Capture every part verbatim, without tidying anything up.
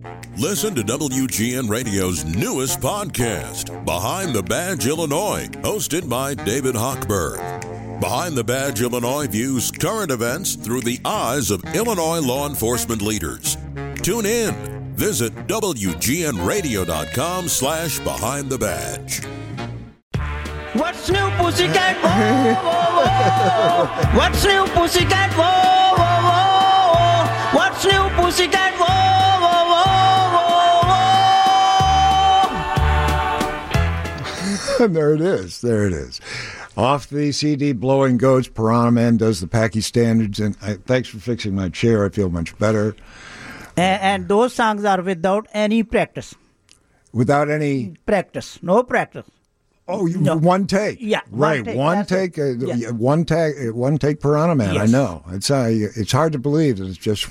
Listen to W G N Radio's newest podcast, Behind the Badge Illinois, hosted by David Hochberg. Behind the Badge Illinois views current events through the eyes of Illinois law enforcement leaders. Tune in. Visit W G N radio dot com slash behind the badge. What's new, pussycat? Whoa, whoa, whoa. What's new, pussycat? Whoa, whoa, whoa. What's new, pussycat? Whoa, whoa, whoa, whoa. And there it is. There it is. Off the C D, Blowing Goats, Piranha Man does the Packy Standards. And I, thanks for fixing my chair. I feel much better. And, and those songs are without any practice. Without any... Practice. No practice. Oh, you, no. one take. Yeah, right. One take. One take. Uh, yes. One take. Uh, one take. Piranha Man. Yes. I know. It's uh, it's hard to believe that it's just.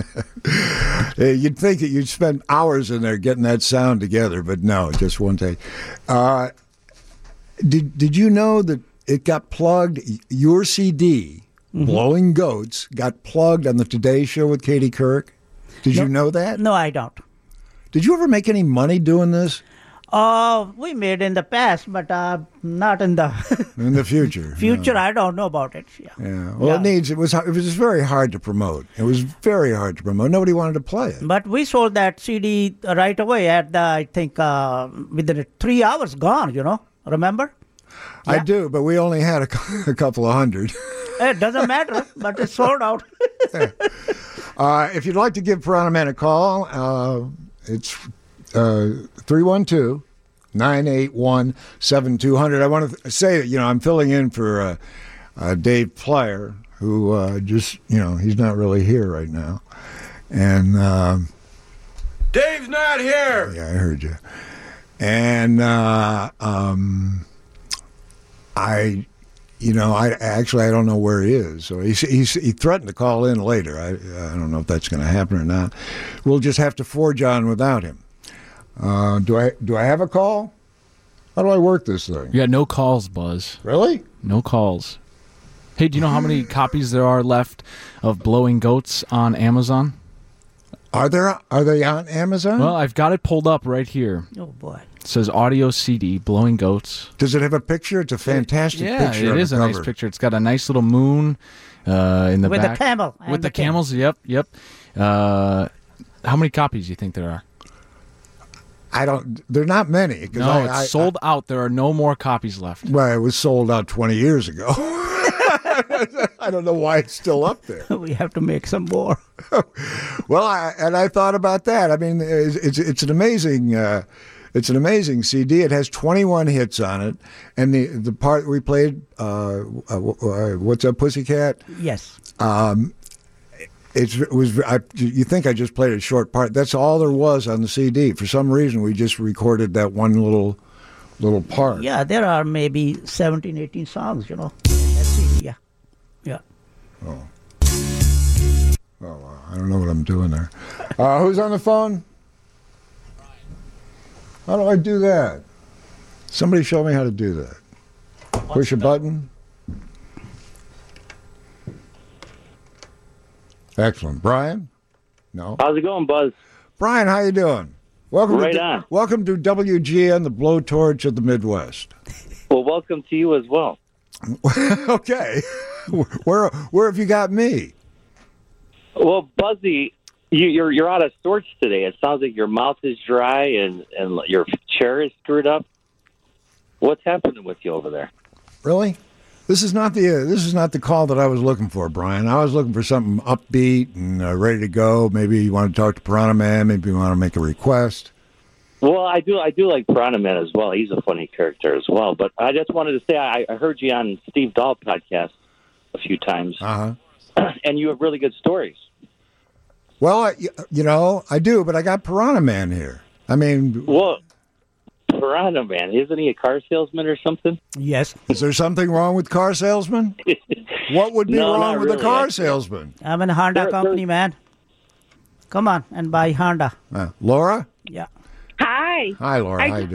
You'd think that you'd spend hours in there getting that sound together, but no, just one take. Uh, did Did you know that it got plugged? Your C D, mm-hmm. Blowing Goats, got plugged on the Today Show with Katie Couric. Did no, you know that? No, I don't. Did you ever make any money doing this? Uh, we made in the past, but uh, not in the in the future. Future, no. I don't know about it. Yeah. Yeah. Well, yeah. it needs. It was. It was very hard to promote. It was very hard to promote. Nobody wanted to play it. But we sold that C D right away at the. I think uh, within three hours, gone. You know, remember? Yeah. I do, but we only had a, a couple of hundred. It doesn't matter, but it's sold out. Yeah. uh, if you'd like to give Piranha Man a call, uh, it's. three one two, nine eight one, seven two zero zero. I want to say that, you know, I'm filling in for uh, uh, Dave Plyer, who uh, just, you know, he's not really here right now. And uh, Dave's not here. Yeah, I heard you. And uh, um, I, you know, I actually I don't know where he is. So he he's, he threatened to call in later. I I don't know if that's going to happen or not. We'll just have to forge on without him. Uh, do I do I have a call? How do I work this thing? You got no calls, Buzz. Really? No calls. Hey, do you know how many copies there are left of Blowing Goats on Amazon? Are there? Are they on Amazon? Well, I've got it pulled up right here. Oh boy! It says audio C D, Blowing Goats. Does it have a picture? It's a fantastic yeah, picture. Yeah, it is a cover. nice picture. It's got a nice little moon uh, in the with back. With the camel. With the, the camels, camel. yep, yep. Uh, how many copies do you think there are? I don't. They're not many. No, I, it's I, sold I, out. There are no more copies left. Well, it was sold out twenty years ago. I don't know why it's still up there. We have to make some more. Well, I, and I thought about that. I mean, it's it's, it's an amazing. Uh, It's an amazing C D. It has twenty-one hits on it, and the the part we played, uh, uh, "What's Up, Pussycat?" Yes. Um, it's, it was. I, you think I just played a short part? That's all there was on the C D. For some reason, we just recorded that one little little part. Yeah, there are maybe seventeen, eighteen songs. You know, in that C D. Yeah. Yeah. Oh. Oh, wow. I don't know what I'm doing there. Uh, who's on the phone? How do I do that? Somebody show me how to do that. Push a button. Excellent. Brian? No. How's it going, Buzz? Brian, how you doing? Welcome right to, on. Welcome to W G N, the blowtorch of the Midwest. Well, welcome to you as well. Okay. Where where have you got me? Well, Buzzy, you, you're you're out of sorts today. It sounds like your mouth is dry and, and your chair is screwed up. What's happening with you over there? Really? This is not the uh, this is not the call that I was looking for, Brian. I was looking for something upbeat and uh, ready to go. Maybe you want to talk to Piranha Man. Maybe you want to make a request. Well, I do. I do like Piranha Man as well. He's a funny character as well. But I just wanted to say I, I heard you on Steve Dahl podcast a few times, uh-huh. and you have really good stories. Well, I, you know, I do, but I got Piranha Man here. I mean, well, Piranha Man, isn't he a car salesman or something? Yes. Is there something wrong with car salesman? What would be no, wrong with really, a car actually. salesman? I'm in a Honda They're, company, they're... man. Come on and buy Honda. Uh, Laura? Yeah. Hi. Hi, Laura. I How you just, doing?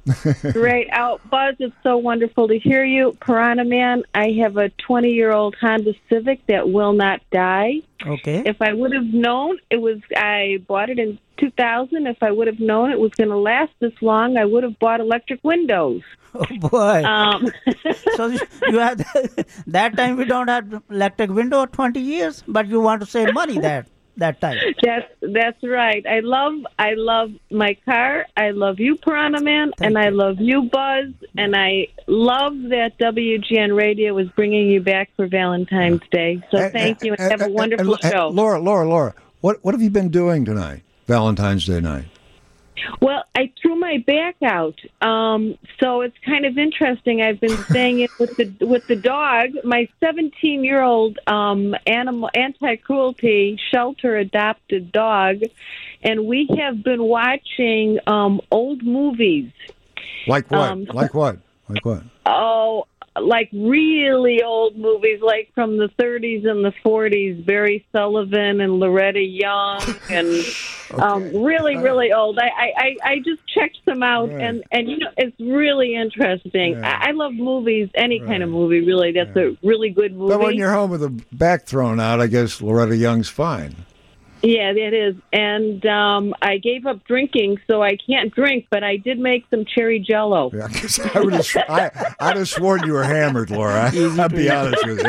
Great out, Buzz. It's so wonderful to hear you, Piranha Man. I have a twenty-year-old Honda Civic that will not die. Okay. If I would have known it was, I bought it in two thousand. If I would have known it was going to last this long, I would have bought electric windows. Oh boy! Um, so you have that time we don't have electric window twenty years, but you want to save money that that time. That's that's right. I love I love my car. I love you, Piranha Man, Thank and you. I love you, Buzz, and I love that W G N Radio is bringing you back for Valentine's Day. So And- thank you, and and- have a and- wonderful and- and- show. Laura, Laura, Laura, what what have you been doing tonight, Valentine's Day night? Well, I threw my back out, um, so it's kind of interesting. I've been staying in with the with the dog. My seventeen-year-old um, animal anti-cruelty shelter adopted dog, and we have been watching um, old movies. Like what? Um, like what? Like what? Oh, like really old movies, like from the thirties and the forties. Barry Sullivan and Loretta Young, and um, really, really old. I, I, I- I just checked them out, Right. and, and you know, it's really interesting. Yeah. I, I love movies, any kind of Right. movie. Really, that's a really good movie. But when you're home with the back thrown out, I guess Loretta Young's fine. Yeah, that is. And um, I gave up drinking, so I can't drink, but I did make some cherry Jello. Yeah, 'cause I would have, I, I'd have sworn you were hammered, Laura. I'll be honest with you.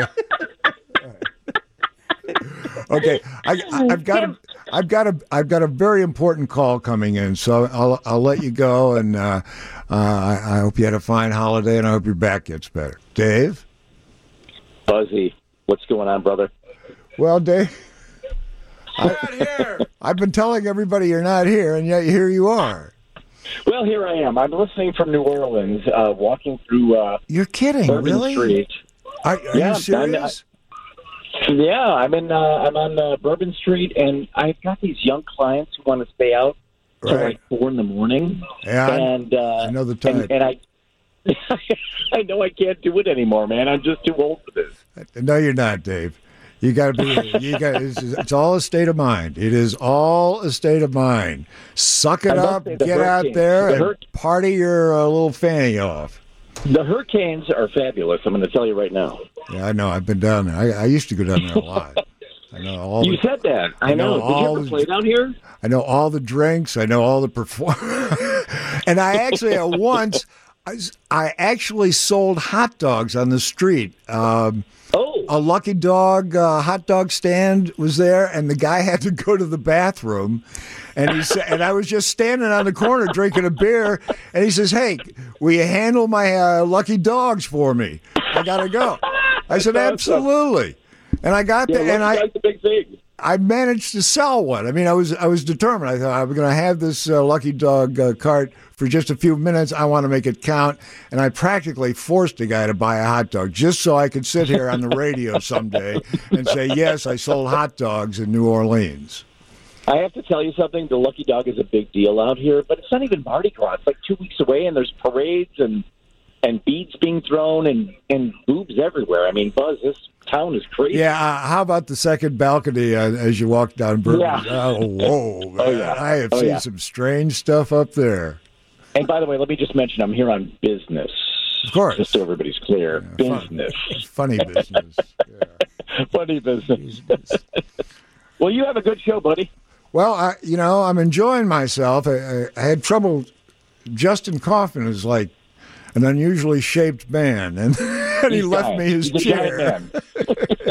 Okay, I, I've got a, I've got a, I've got a very important call coming in, so I'll, I'll let you go, and uh, uh, I, I hope you had a fine holiday, and I hope your back gets better. Dave? Buzzy, what's going on, brother? Well, Dave, Not here. I've been telling everybody you're not here, and yet here you are. Well, here I am. I'm listening from New Orleans, uh, walking through uh, You're kidding, Bourbon really? Street. Are, are Yeah, you serious? Yeah, I'm in. Uh, I'm on uh, Bourbon Street, and I've got these young clients who want to stay out till Right. like four in the morning. Yeah, I- and uh, I know the type. And, and I, I know I can't do it anymore, man. I'm just too old for this. No, you're not, Dave. You got to be. You got. It's, it's all a state of mind. It is all a state of mind. Suck it I must up. say the Get out hurricanes- there the and hurric- party your uh, little fanny off. The hurricanes are fabulous. I'm going to tell you right now. Yeah, I know. I've been down there. I, I used to go down there a lot. I know all. You The, said that. I, I know know. Did you all ever the- play down here? I know all the drinks. I know all the perform. And I actually at once, I, s- I actually sold hot dogs on the street. Um, Oh, a Lucky Dog uh, hot dog stand was there, and the guy had to go to the bathroom, and he said, and I was just standing on the corner drinking a beer, and he says, "Hey, will you handle my uh, Lucky Dogs for me? I gotta go." I said, "Absolutely," and I got yeah, there, and I. that's the big thing. I managed to sell one. I mean, I was I was determined. I thought I was going to have this uh, Lucky Dog uh, cart for just a few minutes. I want to make it count, and I practically forced a guy to buy a hot dog just so I could sit here on the radio someday and say, "Yes, I sold hot dogs in New Orleans." I have to tell you something. The Lucky Dog is a big deal out here, but it's not even Mardi Gras. It's like two weeks away, and there's parades and and beads being thrown and and boobs everywhere. I mean, Buzz, this town is crazy. Yeah, uh, how about the second balcony uh, as you walk down Bourbon? Yeah. Oh, whoa! Man. Oh, yeah. I have Oh, seen yeah. some strange stuff up there. And by the way, let me just mention, I'm here on business. Of course. Just so everybody's clear. Yeah, business. Funny business. Yeah. Funny business. Well, you have a good show, buddy. Well, I, you know, I'm enjoying myself. I, I, I had trouble. Justin Kaufman is like an unusually shaped man, and, and he He's left giant. me his He's a giant chair. man.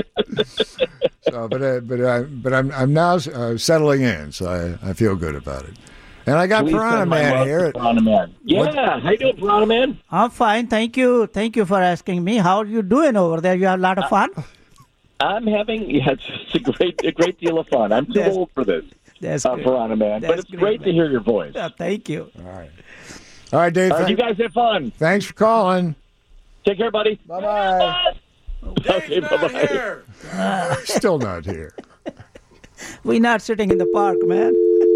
So, but uh, but I, but I'm I'm now uh, settling in, so I, I feel good about it. And I got Please Piranha send my Man love here. to Piranha Man. Yeah, how you doing, Piranha Man? I'm fine. Thank you. Thank you for asking me. How are you doing over there? You have a lot of fun? I'm having yeah, it's, it's a great a great deal of fun. I'm too That's- old for this, That's uh, good. Piranha Man, but That's it's great, great to man. hear your voice. Yeah, thank you. All right, all right, Dave. All right, you thank- guys have fun. thanks for calling. Take care, buddy. Bye bye. Okay, Dave's bye not bye. here. Still not here. We're not sitting in the park, man.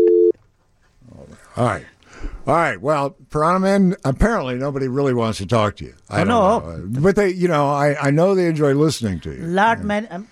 All right. All right. Well, Piranha Man, apparently nobody really wants to talk to you. I Oh, don't no. know. But they, you know, I, I know they enjoy listening to you. Lot man, um,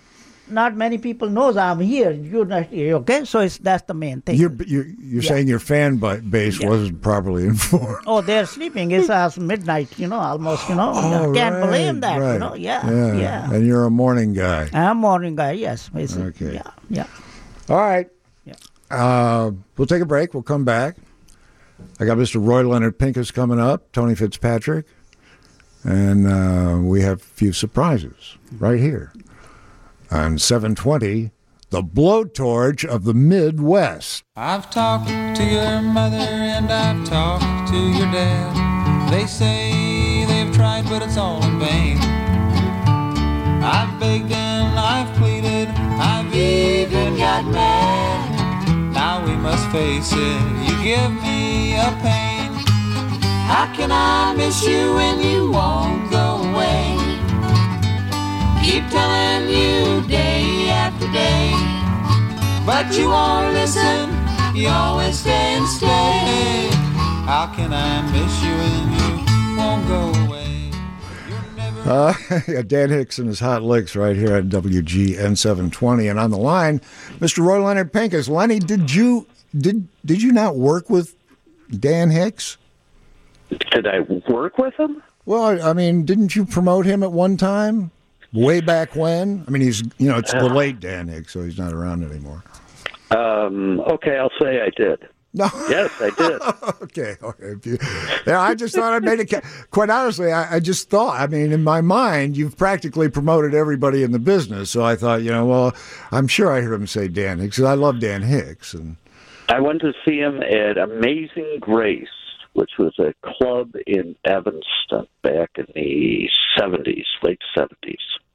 not many people knows I'm here. You're not here, okay? So it's that's the main thing. You're you're, you're Yeah. saying your fan ba- base Yeah. wasn't properly informed. Oh, they're sleeping. It's uh, midnight, you know, almost, you know. Oh, Can't right, believe that, right. you know. Yeah, yeah, yeah. And you're a morning guy. I'm a morning guy, yes. It's, Okay. Yeah, yeah. All right. Yeah. Uh, we'll take a break. We'll come back. I got Mister Roy Leonard Pincus coming up, Tony Fitzpatrick, and uh, we have a few surprises right here on seven twenty, the blowtorch of the Midwest. I've talked to your mother and I've talked to your dad. They say they've tried, but it's all in vain. I've begged and I've pleaded, I've even got mad. Now we must face it, you give me a pain. How can I miss you when you won't go away? Keep telling you day after day, but you won't listen, you always stay and stay. How can I miss you when you won't go away? You're never Uh, yeah, Dan Hicks and his hot licks right here at W G N seven twenty, and on the line, Mister Roy Leonard Pincus. Lenny, did you did did you not work with Dan Hicks? Did I work with him? Well, I I mean, didn't you promote him at one time, way back when? I mean, he's you know it's the late Dan Hicks, so he's not around anymore. Um, okay, I'll say I did. No. Yes, I did. Okay. Okay. If you- Yeah, I just thought I made it. ca- Quite honestly, I, I just thought. I mean, in my mind, you've practically promoted everybody in the business. So I thought, you know, well, I'm sure I heard him say Dan Hicks. 'Cause I love Dan Hicks, and I went to see him at Amazing Grace, which was a club in Evanston back in the seventies, late seventies.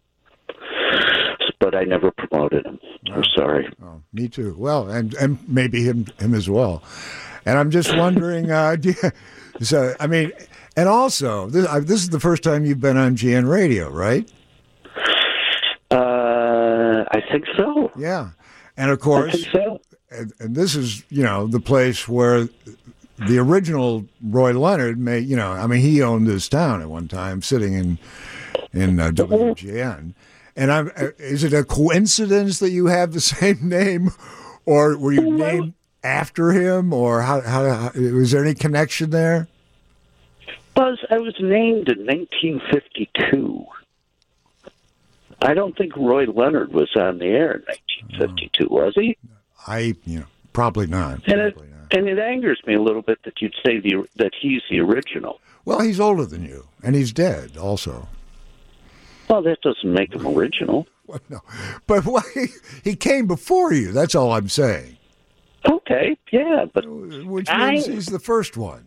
But I never promoted him. I'm sorry. oh, me too. Well, and and maybe him him as well. And I'm just wondering. Uh, do you, so I mean, and also this I, this is the first time you've been on G N Radio, right? Uh, I think so. Yeah. And of I course, think so. and, and this is, you know, the place where the original Roy Leonard may, you know, I mean, he owned this town at one time, sitting in in uh, W G N. And I'm, uh, is it a coincidence that you have the same name, or were you named after him, or how? How, how was there any connection there? Buzz, I was named in nineteen fifty-two. I don't think Roy Leonard was on the air in nineteen fifty-two, was he? I, you know, probably not. And it, Probably not. and it angers me a little bit that you'd say the that he's the original. Well, he's older than you, and he's dead also. Well, that doesn't make him original. Well, no, but why he came before you? That's all I'm saying. Okay, yeah, but Which I- means he's the first one.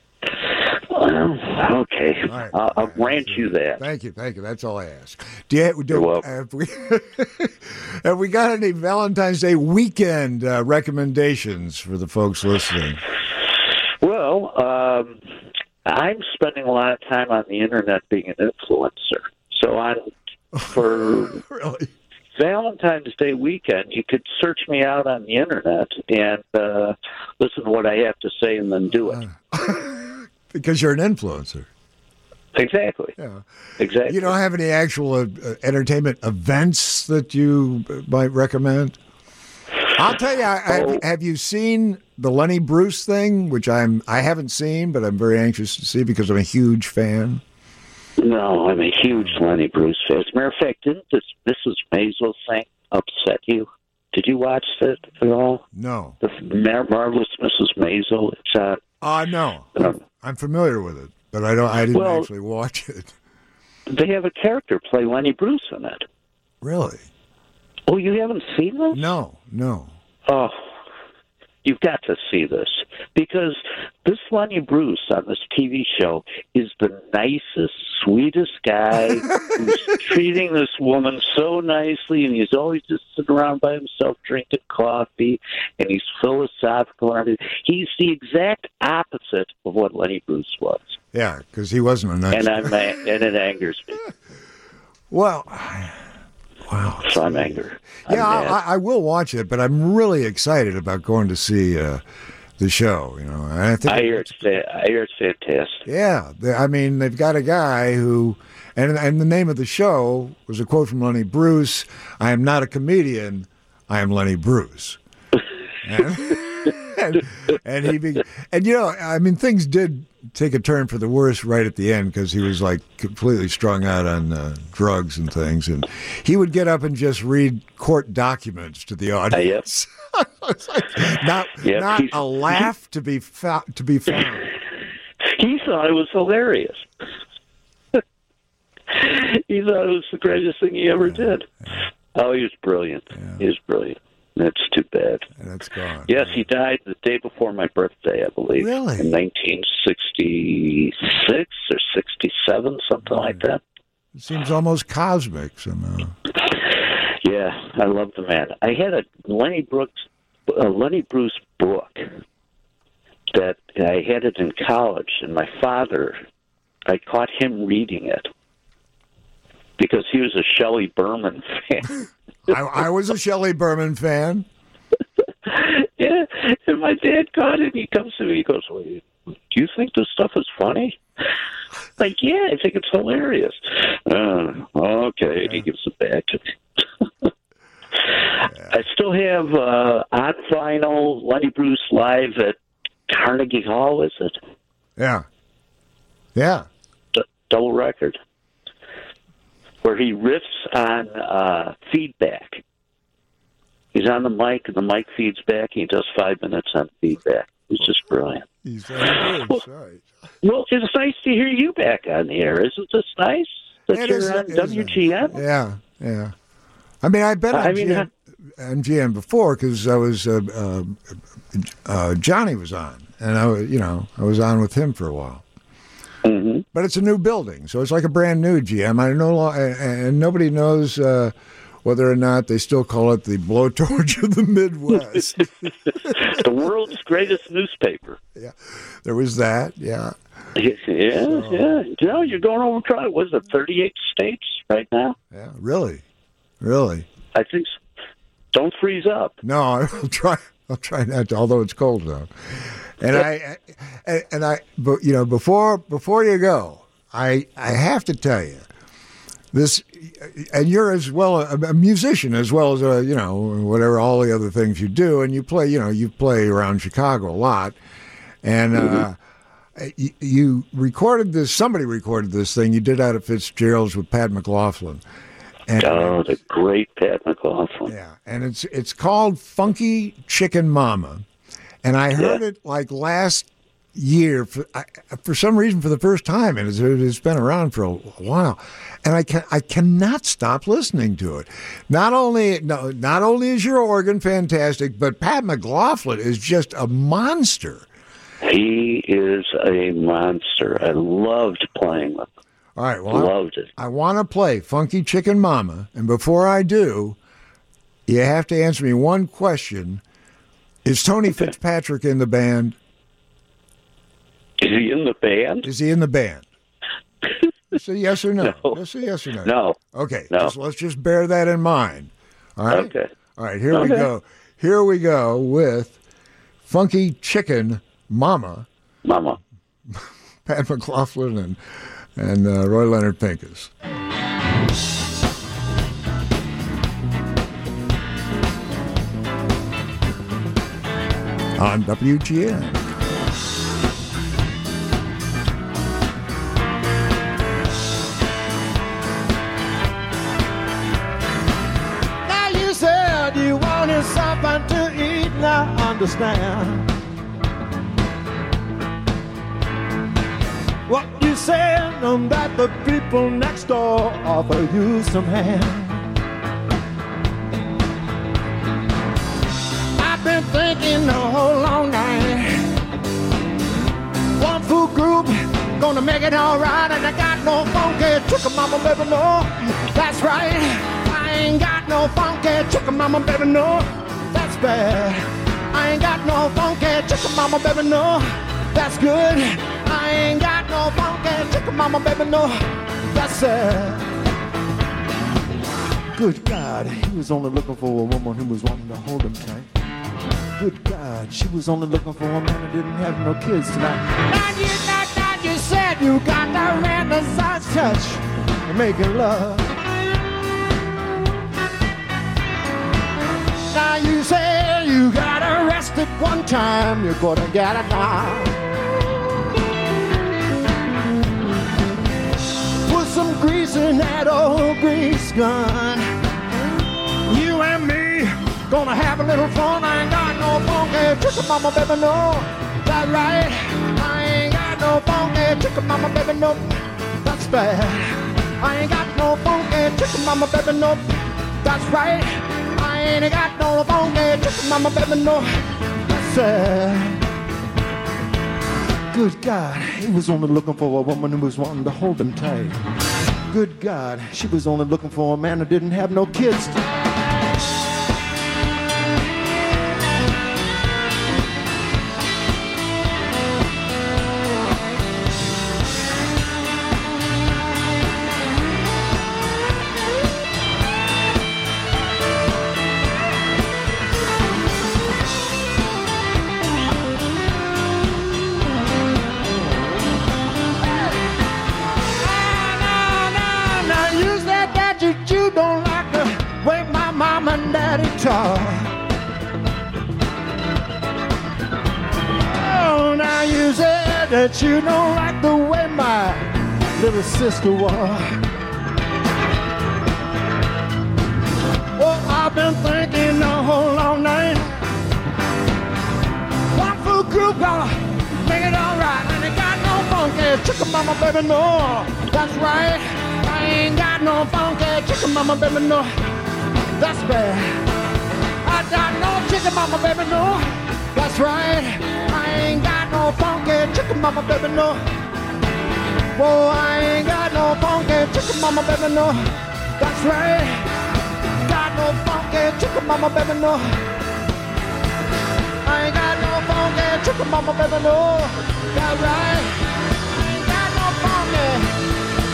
well, okay, All right. I'll, I'll grant you that. Thank you, thank you. That's all I ask. Do you, do, You're welcome. Have we, have we got any Valentine's Day weekend uh, recommendations for the folks listening? Well, um, I'm spending a lot of time on the internet being an influencer. So on for Really? Valentine's Day weekend, you could search me out on the internet and uh, listen to what I have to say and then do it. Because you're an influencer. Exactly. Yeah. Exactly. You don't have any actual uh, uh, entertainment events that you uh, might recommend? I'll tell you. I, Oh. have, have you seen the Lenny Bruce thing, which I'm I haven't seen, but I'm very anxious to see because I'm a huge fan. No, I'm a huge Lenny Bruce fan. As a matter of fact, didn't this Missus Maisel thing upset you? Did you watch it at all? No. The Mar- Marvelous Missus Maisel. It's on. Uh, no. Um, I'm familiar with it, but I don't. I didn't Well- actually watch it. They have a character play Lenny Bruce in it. Really? Oh, you haven't seen this? No, no. Oh, you've got to see this because this Lenny Bruce on this T V show is the nicest, sweetest guy who's treating this woman so nicely, and he's always just sitting around by himself drinking coffee, and he's philosophical and everything. He's the exact opposite of what Lenny Bruce was, Yeah, because he wasn't a nice. and I'm and it angers me. Well, wow. So I'm angry. I'm Yeah, mad. I, I will watch it, but I'm really excited about going to see uh, the show. You know, and I think I hear it's fa- I hear it's fantastic. Yeah, they- I mean, they've got a guy who, And and the name of the show was a quote from Lenny Bruce. I am not a comedian. I am Lenny Bruce. and, and, and he be, and you know, I mean, things did take a turn for the worse right at the end because he was like completely strung out on uh, drugs and things, and he would get up and just read court documents to the audience. Uh, yep. like, not yep, not a laugh to be fo- to be found. He thought it was hilarious. He thought it was the greatest thing he ever yeah, did. Yeah. Oh, he was brilliant. Yeah. He was brilliant. That's too bad. And it's gone. Yes, he died the day before my birthday, I believe. Really? In nineteen sixty-six or sixty-seven, something right. like that. It seems almost cosmic somehow. Yeah, I love the man. I had a Lenny Brooks, a Lenny Bruce book that I had it in college, and my father, I caught him reading it because he was a Shelley Berman fan. I, I was a Shelley Berman fan. Yeah, and my dad caught it, and he comes to me, he goes, well, do you think this stuff is funny? Like, yeah, I think it's hilarious. Uh, okay, yeah. He gives it back to me. Yeah. I still have uh, on vinyl Lenny Bruce live at Carnegie Hall, is it? Yeah. Yeah. D- double record. Where he riffs on uh, feedback. He's on the mic, and the mic feeds back, and he does five minutes on feedback. It's just brilliant. He's very good. Well, Sorry. Well, it's nice to hear you back on the air. Isn't this nice that it you're is, on W G N? Yeah, yeah. I mean, I've been on, I mean, G M, on G M before because I was uh, uh, uh, Johnny was on, and I was, you know, I was on with him for a while. Mm-hmm. But it's a new building, so it's like a brand new G M. I know, and nobody knows uh, whether or not they still call it the blowtorch of the Midwest. The world's greatest newspaper. Yeah, there was that. Yeah. Yeah, so, yeah. You know, you're going over, try, was it thirty-eight states right now? Yeah, really? Really? I think so. Don't freeze up. No, I'll try. I'll try not to. Although it's cold though, and I, I, and I, but you know, before before you go, I I have to tell you this, and you're as well a, a musician as well as a you know whatever all the other things you do, and you play you know you play around Chicago a lot, and. Mm-hmm. uh You, you recorded this. Somebody recorded this thing you did out at Fitzgerald's with Pat McLaughlin. And, oh, the great Pat McLaughlin. Yeah, and it's it's called Funky Chicken Mama, and I heard yeah. it like last year for I, for some reason for the first time, and it's, it's been around for a while, and I can I cannot stop listening to it. Not only no, not only is your organ fantastic, but Pat McLaughlin is just a monster. He is a monster. I loved playing with him. All right, well, loved it. I, I want to play Funky Chicken Mama, and before I do, you have to answer me one question. Is Tony okay. Fitzpatrick in the band? Is he in the band? Is he in the band? Just a yes or no. No. Just a yes or no. No. Okay, no. Just, let's just bear that in mind. All right? Okay. All right, here okay. we go. Here we go with Funky Chicken Mama. Mama. Pat McLaughlin and, and uh, Roy Leonard Pincus. On W G N. Now you said you wanted something to eat, now I understand. What you said um, that the people next door offer you some hand. I've been thinking the whole long night. One food group gonna make it all right, and I got no funky chicken mama, baby, no. That's right. I ain't got no funky chicken mama, baby, no. That's bad. I ain't got no funky chicken mama, baby, no. That's good. I ain't got no funky chicken mama, baby, no. That's sad. Good God, he was only looking for a woman who was wanting to hold him tight. Good God, she was only looking for a man who didn't have no kids tonight. Now you, now, now you said you got the Renaissance touch. making love. Now you say you got arrested one time, you're gonna get it now. Put some grease in that old grease gun. You and me gonna have a little fun. I ain't got no funky chicken mama, baby, no. That's right. I ain't got no funky chicken mama, baby, no. That's bad. I ain't got no funky chicken mama, baby, no. That's right. I ain't got no funky chicken mama, baby, no. That's sad. Good God, he was only looking for a woman who was wanting to hold him tight. Good God, she was only looking for a man who didn't have no kids. Oh, now you said that you don't like the way my little sister was. Well, I've been thinking the whole long night. One full group gonna make it all right. And it got no funky chicken mama, baby, no. That's right. I ain't got no funky chicken mama, baby, no. That's bad. I got no chicken mama, baby, no. That's right. I ain't got no funky chicken mama, baby, no. Whoa, I ain't got no funky chicken mama, baby, no. That's right. Got no funky chicken mama, baby, no. I ain't got no funky chicken mama, baby, no. That's right. I ain't got no funky.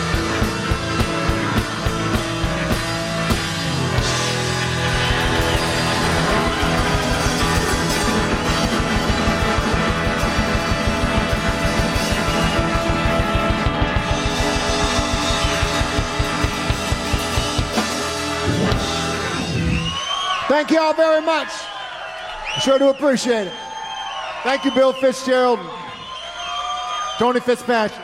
Thank you all very much. I sure do appreciate it. Thank you, Bill Fitzgerald, Tony Fitzpatrick.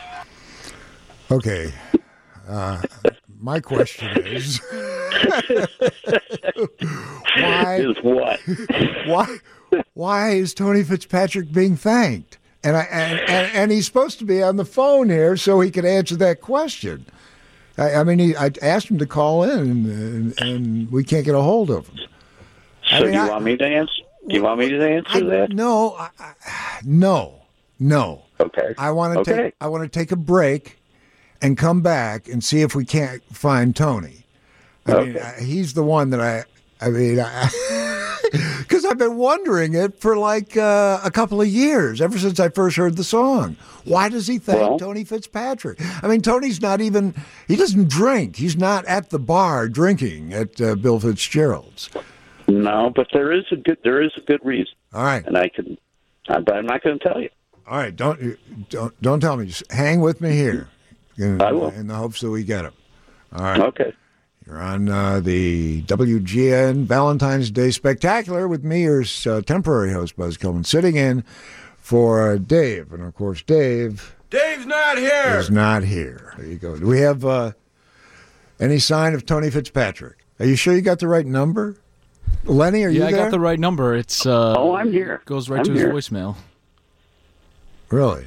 Okay. Uh, my question is, why is what? Why? Why is Tony Fitzpatrick being thanked? And I and, and, and he's supposed to be on the phone here so he could answer that question. I, I mean, he, I asked him to call in, and, and we can't get a hold of him. So I mean, do you I, want me to answer? Do you want me to answer I, that? No, I, I, no, no. Okay. I want to okay. take. I want to take a break and come back and see if we can't find Tony. I okay. mean, I, he's the one that I. I mean, because I've been wondering it for like uh, a couple of years, ever since I first heard the song. Why does he thank well, Tony Fitzpatrick? I mean, Tony's not even. He doesn't drink. He's not at the bar drinking at uh, Bill Fitzgerald's. No, but there is a good. There is a good reason. All right, and I can, uh, but I'm not going to tell you. All right, don't don't don't tell me. Just hang with me here. In, I will. In the hopes that we get him. All right. Okay. You're on uh, the W G N Valentine's Day Spectacular with me, your uh, temporary host, Buzz Kilman, sitting in for uh, Dave. And, of course, Dave... Dave's not here! ...is not here. There you go. Do we have uh, any sign of Tony Fitzpatrick? Are you sure you got the right number? Lenny, are yeah, you I there? Yeah, I got the right number. It's uh, Oh, I'm here. Goes right I'm to here. his voicemail. Really?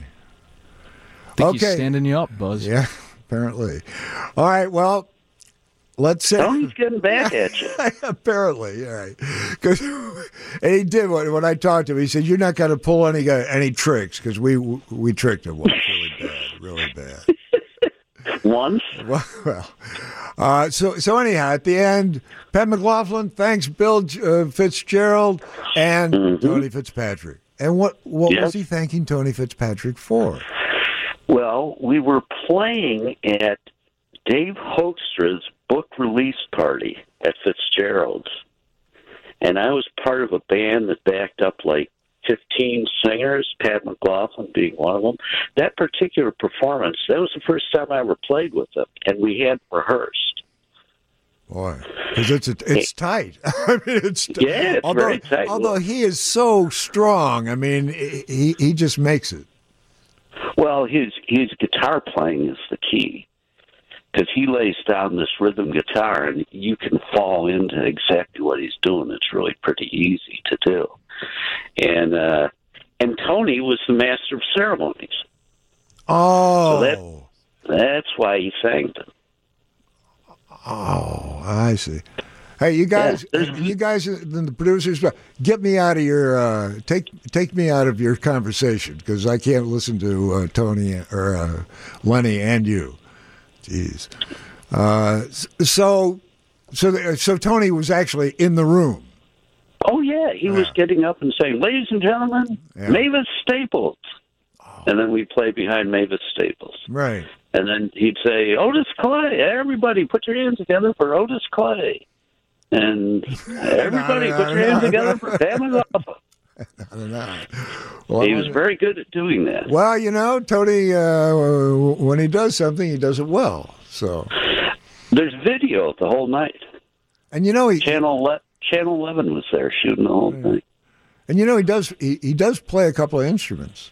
I think okay. he's standing you up, Buzz. Yeah, apparently. All right, well... Let's say Tony's getting back at you. Apparently, all right. Cause, and he did when, when I talked to him. He said, "You're not going to pull any any tricks because we we tricked him once, really bad, really bad." Once. Well, well uh, so so anyhow, at the end, Pat McLaughlin thanks Bill uh, Fitzgerald and mm-hmm. Tony Fitzpatrick. And what what yes. was he thanking Tony Fitzpatrick for? Well, we were playing at Dave Hoekstra's book release party at Fitzgerald's, and I was part of a band that backed up like fifteen singers, Pat McLaughlin being one of them. That particular performance, that was the first time I ever played with them, and we had rehearsed. Boy, because it's it's tight. I mean, it's yeah, it's although, very tight. Although he is so strong, I mean, he he just makes it. Well, his his guitar playing is the key, because he lays down this rhythm guitar, and you can fall into exactly what he's doing. It's really pretty easy to do. And uh, and Tony was the master of ceremonies. Oh, so that, that's why he sang them. Oh, I see. Hey, you guys, yeah, you guys, the producers, get me out of your uh, take take me out of your conversation, because I can't listen to uh, Tony or uh, Lenny and you. Jeez. Uh, so, so, so Tony was actually in the room. Oh yeah, he yeah. was getting up and saying, "Ladies and gentlemen, yeah. Mavis Staples," oh. and then we'd play behind Mavis Staples. Right. And then he'd say, "Otis Clay, everybody, put your hands together for Otis Clay." And everybody, no, no, put your no, hands no, together no. for Pat McLaughlin. I don't know. Well, he was very good at doing that. Well, you know, Tony, uh, when he does something, he does it well. So there's video of the whole night. And you know, he Channel Le- Channel eleven was there shooting the whole yeah. thing. And you know, he does he, he does play a couple of instruments.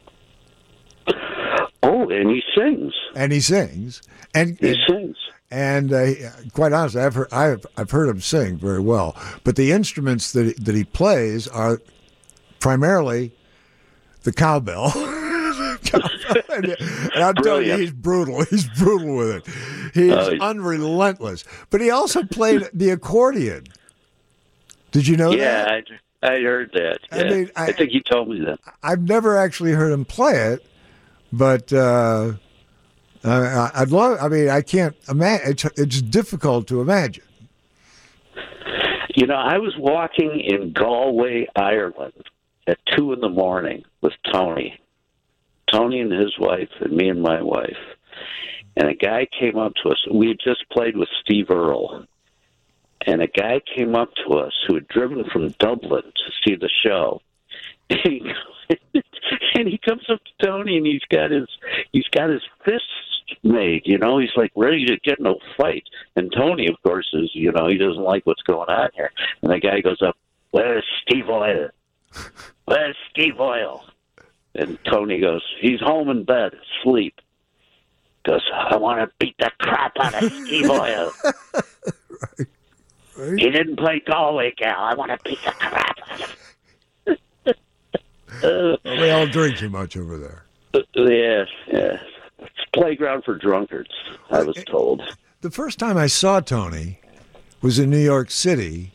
Oh, and he sings. And he sings. And he and, sings. And uh, quite honestly, I've heard I've I've heard him sing very well. But the instruments that that he plays are primarily the cowbell. and, and I'm telling you, he's brutal. He's brutal with it. He's uh, unrelentless. But he also played the accordion. Did you know yeah, that? Yeah, I, I heard that. Yeah. I mean, I, I think he told me that. I've never actually heard him play it, but uh, I, I'd love. I mean, I can't imagine. It's, it's difficult to imagine. You know, I was walking in Galway, Ireland, at two in the morning with Tony, Tony and his wife, and me and my wife. And a guy came up to us. We had just played with Steve Earle. And a guy came up to us who had driven from Dublin to see the show. And he, and he comes up to Tony, and he's got his he's got his fists made. You know, he's like ready to get in a fight. And Tony, of course, is you know he doesn't like what's going on here. And the guy goes up, "Where's Steve Earle? Where's Steve Earle?" And Tony goes, "He's home in bed, asleep." Goes, "I want to beat the crap out of Steve Earle." Right. Right. He didn't play Galway, gal. I want to beat the crap out of him. Well, they all drink too much over there. Uh, yeah, yeah. It's a playground for drunkards, I was told. The first time I saw Tony was in New York City,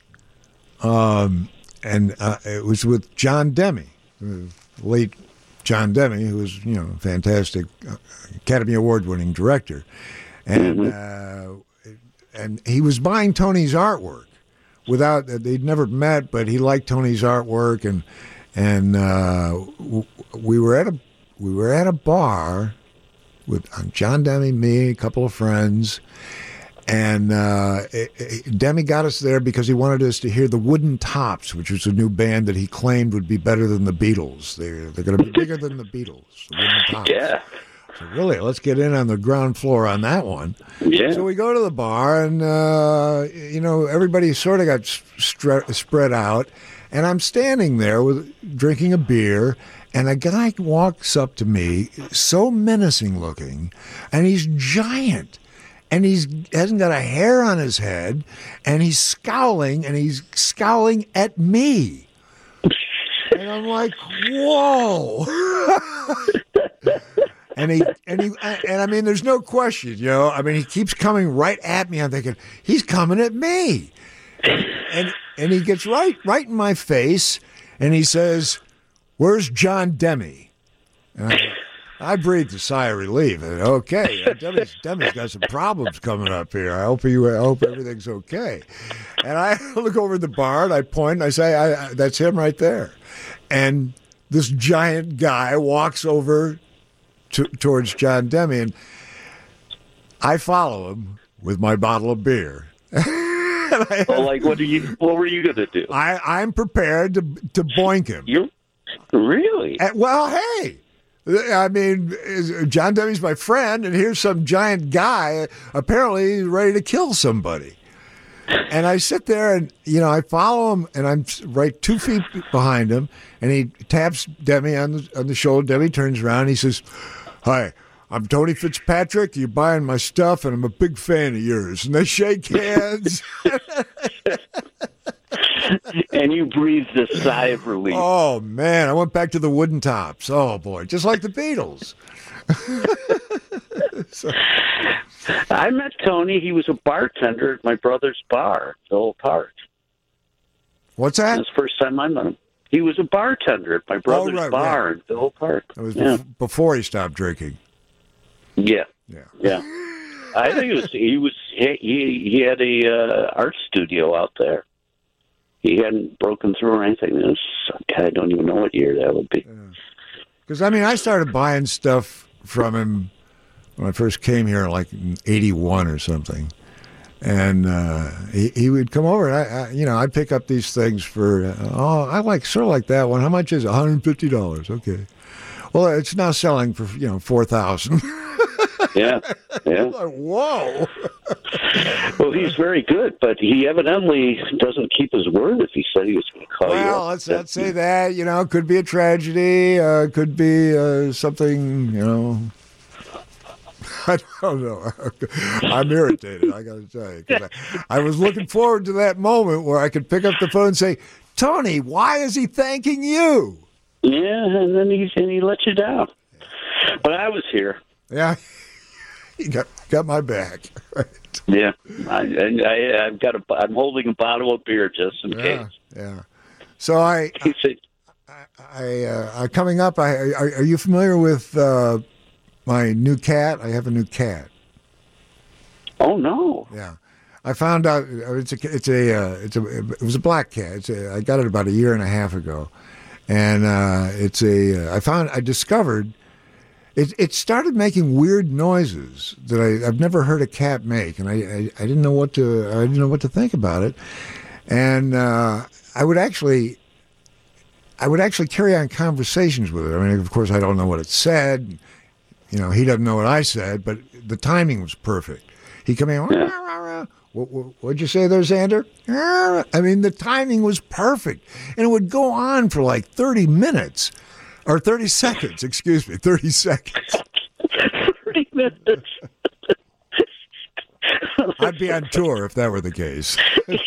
um, and uh, it was with John Demme, late John Demme, who was, you know, a fantastic Academy Award-winning director. And mm-hmm. uh, and he was buying Tony's artwork without, they'd never met, but he liked Tony's artwork, and and uh, we were at a we were at a bar with John Demme, me, a couple of friends, and uh, it, it, Demme got us there because he wanted us to hear the Wooden Tops, which was a new band that he claimed would be better than the Beatles. They're they're going to be bigger than the Beatles. The Wooden Tops. Yeah. So really, let's get in on the ground floor on that one. Yeah. So we go to the bar, and uh, you know, everybody sort of got stre- spread out, and I'm standing there with drinking a beer, and a guy walks up to me, so menacing looking, and he's giant, and he's hasn't got a hair on his head, and he's scowling, and he's scowling at me, and I'm like, whoa. And he and he and I mean, there's no question, you know. I mean, he keeps coming right at me. I'm thinking he's coming at me, and and he gets right right in my face, and he says, "Where's John Demme?" And I, I breathed a sigh of relief. And, okay, Demme's, Demme's got some problems coming up here. I hope you. I hope everything's okay. And I look over at the bar and I point and I say, I, I, "That's him right there." And this giant guy walks over To, towards John Demme, and I follow him with my bottle of beer. I, well, like, what are you? What were you going to do? I, I'm prepared to to boink him. You Really? And, well, hey. I mean, John Demmy's my friend, and here's some giant guy apparently ready to kill somebody. And I sit there and, you know, I follow him, and I'm right two feet behind him, and he taps Demi on the, on the shoulder. Demi turns around, and he says, "Hi, I'm Tony Fitzpatrick. You're buying my stuff, and I'm a big fan of yours." And they shake hands. And you breathed a sigh of relief. Oh, man. I went back to the Wooden Tops. Oh, boy. Just like the Beatles. So. I met Tony. He was a bartender at my brother's bar, Phil Park. What's that? That's the first time I met him. He was a bartender at my brother's oh, right, bar right. in Phil Park. That was yeah. bef- before he stopped drinking. Yeah. Yeah. Yeah. I think it was he was he he had a uh, art studio out there. He hadn't broken through or anything. It was, I don't even know what year that would be. Because, I mean, I started buying stuff from him when I first came here, like in eighty-one or something. And uh, he, he would come over, and, I, I, you know, I'd pick up these things for, uh, oh, I like sort of like that one. How much is it? one hundred fifty dollars. Okay. Well, it's now selling for, you know, four thousand dollars. Yeah, yeah. Like, whoa. Well, he's very good, but he evidently doesn't keep his word if he said he was going to call you. Well, let's not say that. You know, it could be a tragedy. Uh, could be uh, something, you know. I don't know. I'm irritated, I got to tell you. 'Cause I, I was looking forward to that moment where I could pick up the phone and say, "Tony, why is he thanking you?" Yeah, and then he, and he let you down. But I was here. Yeah. He got got my back. Right. Yeah, I, I, I've got a. I'm holding a bottle of beer just in yeah, case. Yeah. So I, I, I uh, coming up. I are, are you familiar with uh, my new cat? I have a new cat. Oh no. Yeah. I found out it's a it's a uh, it's a it was a black cat. It's a, I got it about a year and a half ago, and uh, it's a. Uh, I found I discovered. It it started making weird noises that I, I've never heard a cat make, and I, I, I didn't know what to I didn't know what to think about it, and uh, I would actually I would actually carry on conversations with it. I mean, of course, I don't know what it said. You know, he doesn't know what I said, but the timing was perfect. He come in. Yeah. Rah, rah, rah. What, what, what'd you say there, Xander? I mean, the timing was perfect, and it would go on for like thirty minutes. Or thirty seconds, excuse me, thirty seconds. thirty minutes. I'd be on tour if that were the case.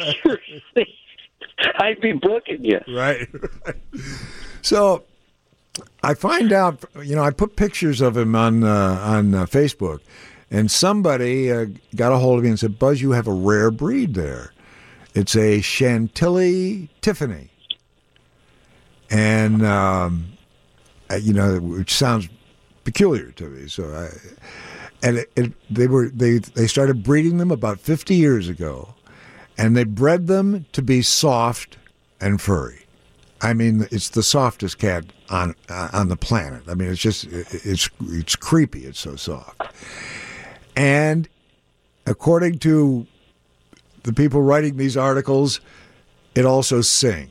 I'd be booking you. Right. So I find out, you know, I put pictures of him on, uh, on uh, Facebook, and somebody uh, got a hold of me and said, "Buzz, you have a rare breed there. It's a Chantilly Tiffany." And... Um, you know, which sounds peculiar to me. So, I, and it, it, they were they they started breeding them about fifty years ago, and they bred them to be soft and furry. I mean, it's the softest cat on uh, on the planet. I mean, it's just it's it's creepy. It's so soft. And according to the people writing these articles, it also sings.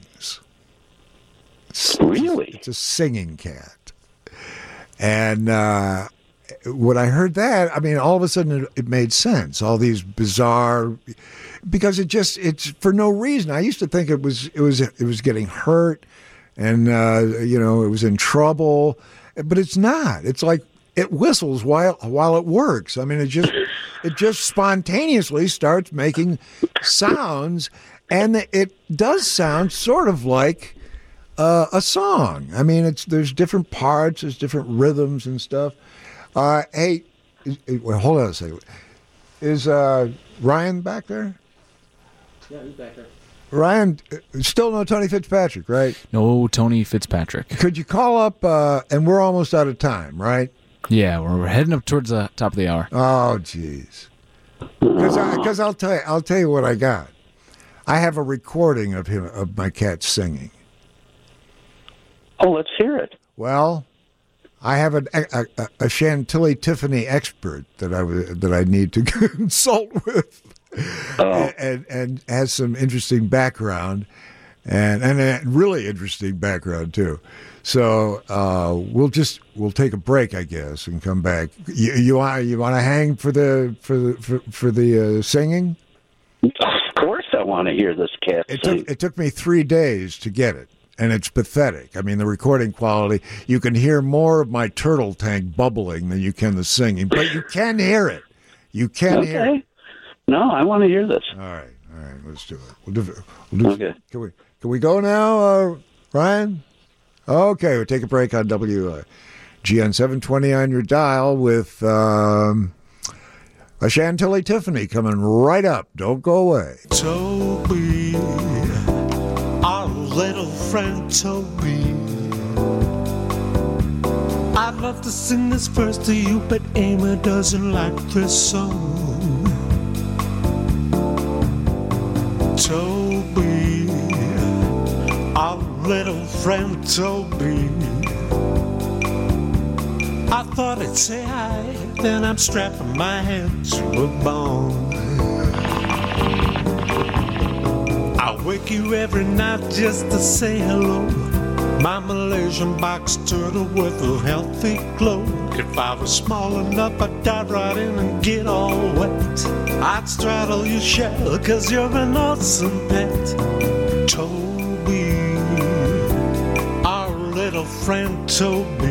Really? It's a singing cat. And uh, when I heard that, I mean, all of a sudden it, it made sense. All these bizarre, because it just, it's for no reason. I used to think it was, it was, it was getting hurt and, uh, you know, it was in trouble, but it's not. It's like it whistles while, while it works. I mean, it just, it just spontaneously starts making sounds, and it does sound sort of like Uh, a song. I mean, it's there's different parts, there's different rhythms and stuff. Uh, hey, is, is, well, hold on a second. Is uh, Ryan back there? Yeah, he's back there. Ryan, still no Tony Fitzpatrick, right? No Tony Fitzpatrick. Could you call up, uh, and we're almost out of time, right? Yeah, we're, we're heading up towards the top of the hour. Oh, jeez. Because I'll tell you, I'll tell you what I got. I have a recording of him of my cat singing. Oh, let's hear it. Well, I have a, a, a Chantilly Tiffany expert that I that I need to consult with, oh. and and has some interesting background. and and a really interesting background too. So uh, we'll just we'll take a break, I guess, and come back. You, you want you want to hang for the for the for, for the uh, singing? Of course, I want to hear this cat It sing. took it took me three days to get it, and it's pathetic. I mean, the recording quality. You can hear more of my turtle tank bubbling than you can the singing, but you can hear it. You can okay. hear it. No, I want to hear this. All right, all right, let's do it. We'll do it. We'll do Okay. Can we can we go now, uh, Ryan? Okay, we'll take a break on W G N seven twenty on your dial with um, a Chantilly Tiffany coming right up. Don't go away. Toby, our little friend Toby. I'd love to sing this verse to you, but Amy doesn't like this song. Toby, our little friend Toby. I thought I'd say hi, then I'm strapping my head to a bone. I wake you every night just to say hello. My Malaysian box turtle with a healthy glow. If I was small enough, I'd dive right in and get all wet. I'd straddle your shell, cause you're an awesome pet. Toby, our little friend Toby.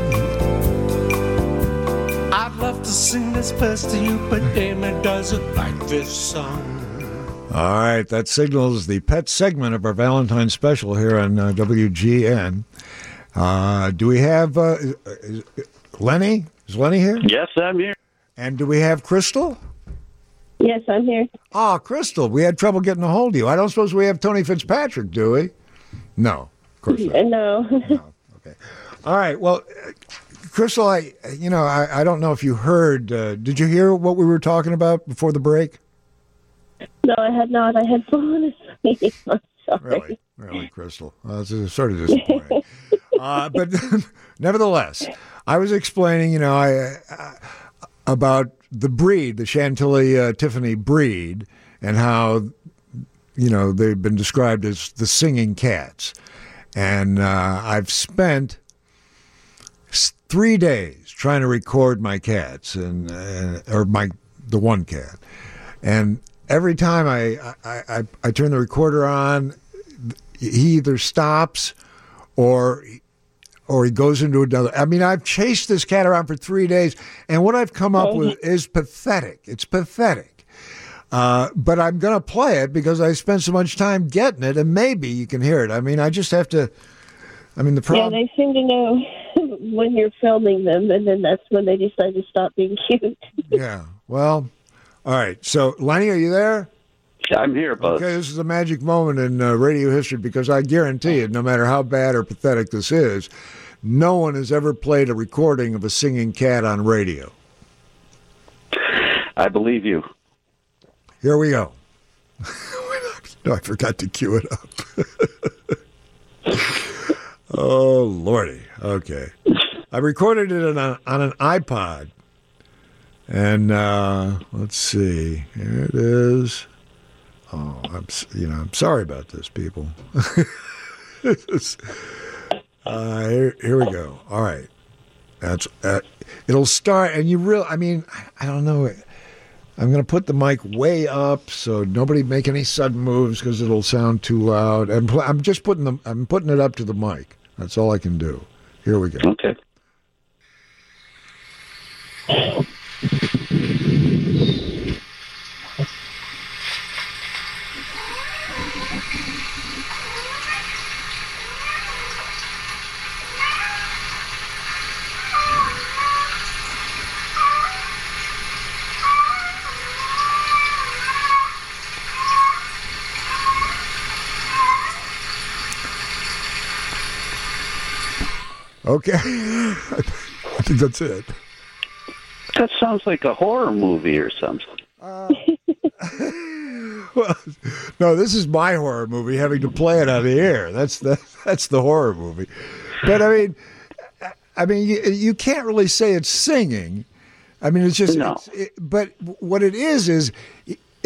I'd love to sing this verse to you, but Amy doesn't like this song. All right, that signals the pet segment of our Valentine special here on uh, W G N. Uh, do we have uh, is, Lenny? Is Lenny here? Yes, I'm here. And do we have Crystal? Yes, I'm here. Ah, Crystal, we had trouble getting a hold of you. I don't suppose we have Tony Fitzpatrick, do we? No, of course not. No. No. Okay. All right. Well, uh, Crystal, I you know I, I don't know if you heard. Uh, did you hear what we were talking about before the break? No, I had not. I had fallen asleep. I'm sorry. Really, really, Crystal. Uh, it's sort of disappointing. uh, but nevertheless, I was explaining, you know, I uh, about the breed, the Chantilly uh, Tiffany breed, and how, you know, they've been described as the singing cats. And uh, I've spent three days trying to record my cats, and uh, or my the one cat, and every time I, I, I, I turn the recorder on, he either stops or or he goes into another. I mean, I've chased this cat around for three days, and what I've come up with is pathetic. It's pathetic. Uh, but I'm going to play it because I spent so much time getting it, and maybe you can hear it. I mean, I just have to. I mean, the problem. Yeah, they seem to know when you're filming them, and then that's when they decide to stop being cute. Yeah. Well. All right, so Lenny, are you there? I'm here, Buzz. Okay, this is a magic moment in uh, radio history because I guarantee you, no matter how bad or pathetic this is, no one has ever played a recording of a singing cat on radio. I believe you. Here we go. No, I forgot to cue it up. Oh, Lordy. Okay. I recorded it on, a, on an iPod. And uh, let's see. Here it is. Oh, I'm you know I'm sorry about this, people. uh, here, here we go. All right, that's uh, it'll start, and you real. I mean, I don't know. I'm going to put the mic way up so nobody make any sudden moves because it'll sound too loud. And pl- I'm just putting them. I'm putting it up to the mic. That's all I can do. Here we go. Okay. Okay. I think that's it. That sounds like a horror movie or something. Uh, well, no, this is my horror movie, having to play it on the air. That's the that's the horror movie. But I mean, I mean, you, you can't really say it's singing. I mean, it's just. No. It's, it, but what it is is, it,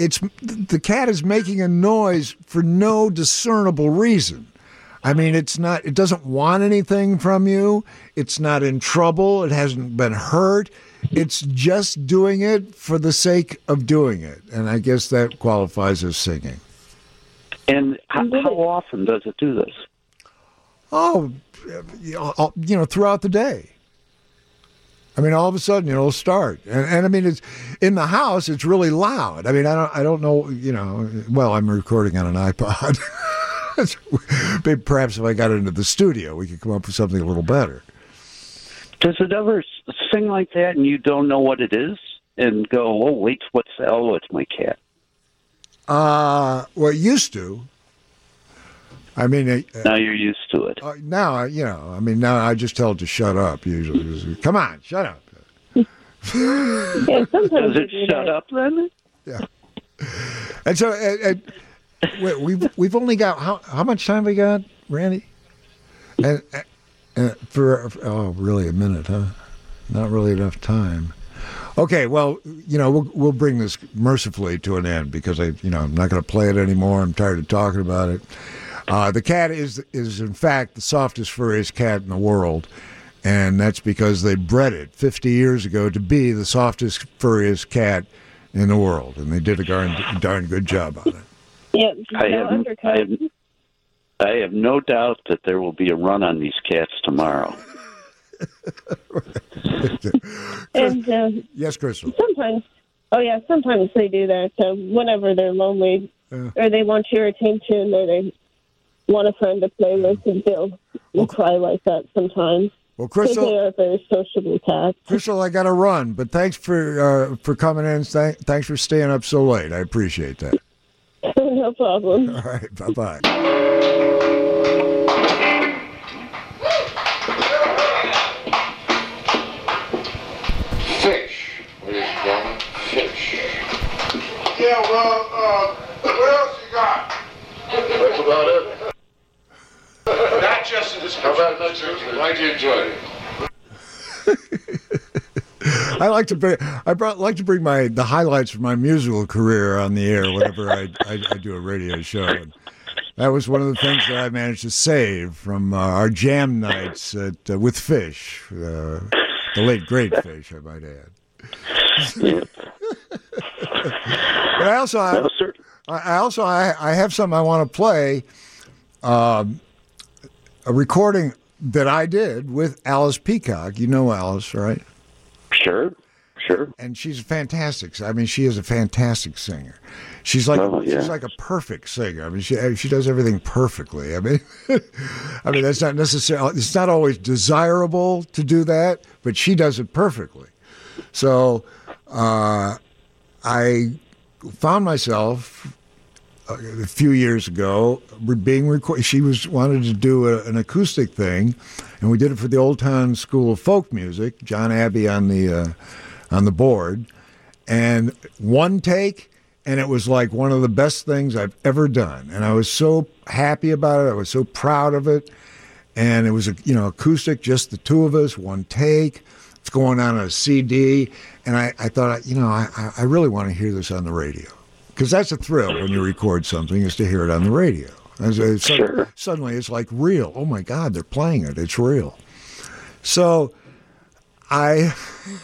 it's the cat is making a noise for no discernible reason. I mean, it's not. It doesn't want anything from you. It's not in trouble. It hasn't been hurt. It's just doing it for the sake of doing it, and I guess that qualifies as singing. And how, how often does it do this? Oh, you know, you know, throughout the day. I mean, all of a sudden, you know, it'll start, and, and I mean, it's in the house. It's really loud. I mean, I don't, I don't know, you know. Well, I'm recording on an iPod. Perhaps if I got into the studio, we could come up with something a little better. Does it ever sing like that, and you don't know what it is, and go, "Oh, wait, what's that? Oh, it's my cat." Uh, well, it used to. I mean, uh, now you're used to it. Uh, now, you know, I mean, now I just tell it to shut up. Usually, come on, shut up. Yeah, Does it shut up then? Yeah. And so, uh, uh, we've we've only got how how much time we got, Randy? And uh, for oh, really a minute, huh? Not really enough time. Okay, well, you know, we'll we'll bring this mercifully to an end because I, you know, I'm not going to play it anymore. I'm tired of talking about it. Uh, the cat is is in fact the softest, furriest cat in the world, and that's because they bred it fifty years ago to be the softest, furriest cat in the world, and they did a darn darn good job on it. Yeah, I have, I have I have no doubt that there will be a run on these cats tomorrow. And uh, yes, Crystal. Sometimes, oh yeah, sometimes they do that. Uh, whenever they're lonely, Yeah. or they want your attention, or they want a friend to play with, and they'll they'll cry like that sometimes. Well, Crystal, they are very sociable cats. Crystal, I got to run, but thanks for uh, for coming in. Th- thanks for staying up so late. I appreciate that. No problem. All right, bye bye. Fish. What is gentlemen? Fish. Yeah, well, uh, what else you got? That's about it. Not just in this. How about next week? Glad you enjoyed it. I like to bring I brought, like to bring my the highlights from my musical career on the air whenever I, I, I do a radio show. And that was one of the things that I managed to save from uh, our jam nights at, uh, with Fish, uh, the late great Fish, I might add. But I also I, I also I, I have something I want to play, um, a recording that I did with Alice Peacock. You know Alice, right? Sure, sure. And she's fantastic. I mean, she is a fantastic singer. She's like Oh, yeah. she's like a perfect singer. I mean, she she does everything perfectly. I mean, I mean that's not necessarily. It's not always desirable to do that, but she does it perfectly. So, uh, I found myself a, a few years ago being recorded. She was wanted to do a, an acoustic thing, and we did it for the Old Town School of Folk Music. John Abbey on the uh, on the board, and one take. And it was like one of the best things I've ever done. And I was so happy about it. I was so proud of it. And it was, a, you know, acoustic, just the two of us, one take. It's going on a C D. And I, I thought, you know, I, I really want to hear this on the radio. Because that's a thrill when you record something, is to hear it on the radio. As a, Sure. Suddenly it's like real. Oh, my God, they're playing it. It's real. So I...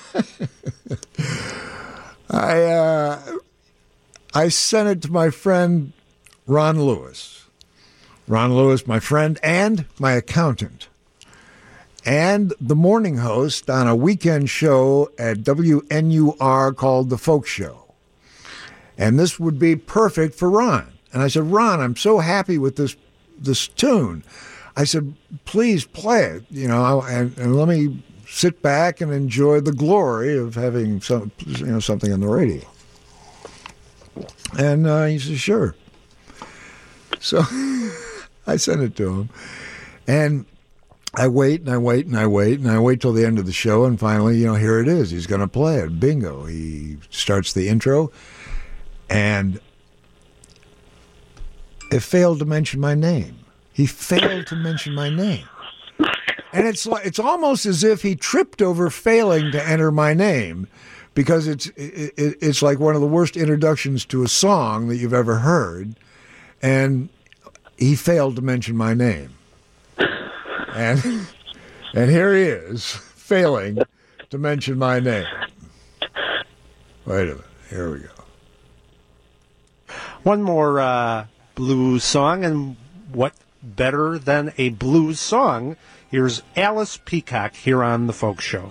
I... Uh, I sent it to my friend Ron Lewis. Ron Lewis, my friend and my accountant, and the morning host on a weekend show at W N U R called The Folk Show. And this would be perfect for Ron. And I said, Ron, I'm so happy with this this tune. I said, please play it, you know, and, and let me sit back and enjoy the glory of having some, you know, something on the radio. And uh, he said, sure. So I sent it to him. And I wait and I wait and I wait and I wait till the end of the show. And finally, you know, here it is. He's going to play it. Bingo. He starts the intro. And it failed to mention my name. He failed to mention my name. And it's like, it's almost as if he tripped over failing to enter my name, because it's it, it's like one of the worst introductions to a song that you've ever heard, and he failed to mention my name, and and here he is failing to mention my name. Wait a minute, here we go. One more uh, blues song, and what better than a blues song? Here's Alice Peacock here on The Folk Show.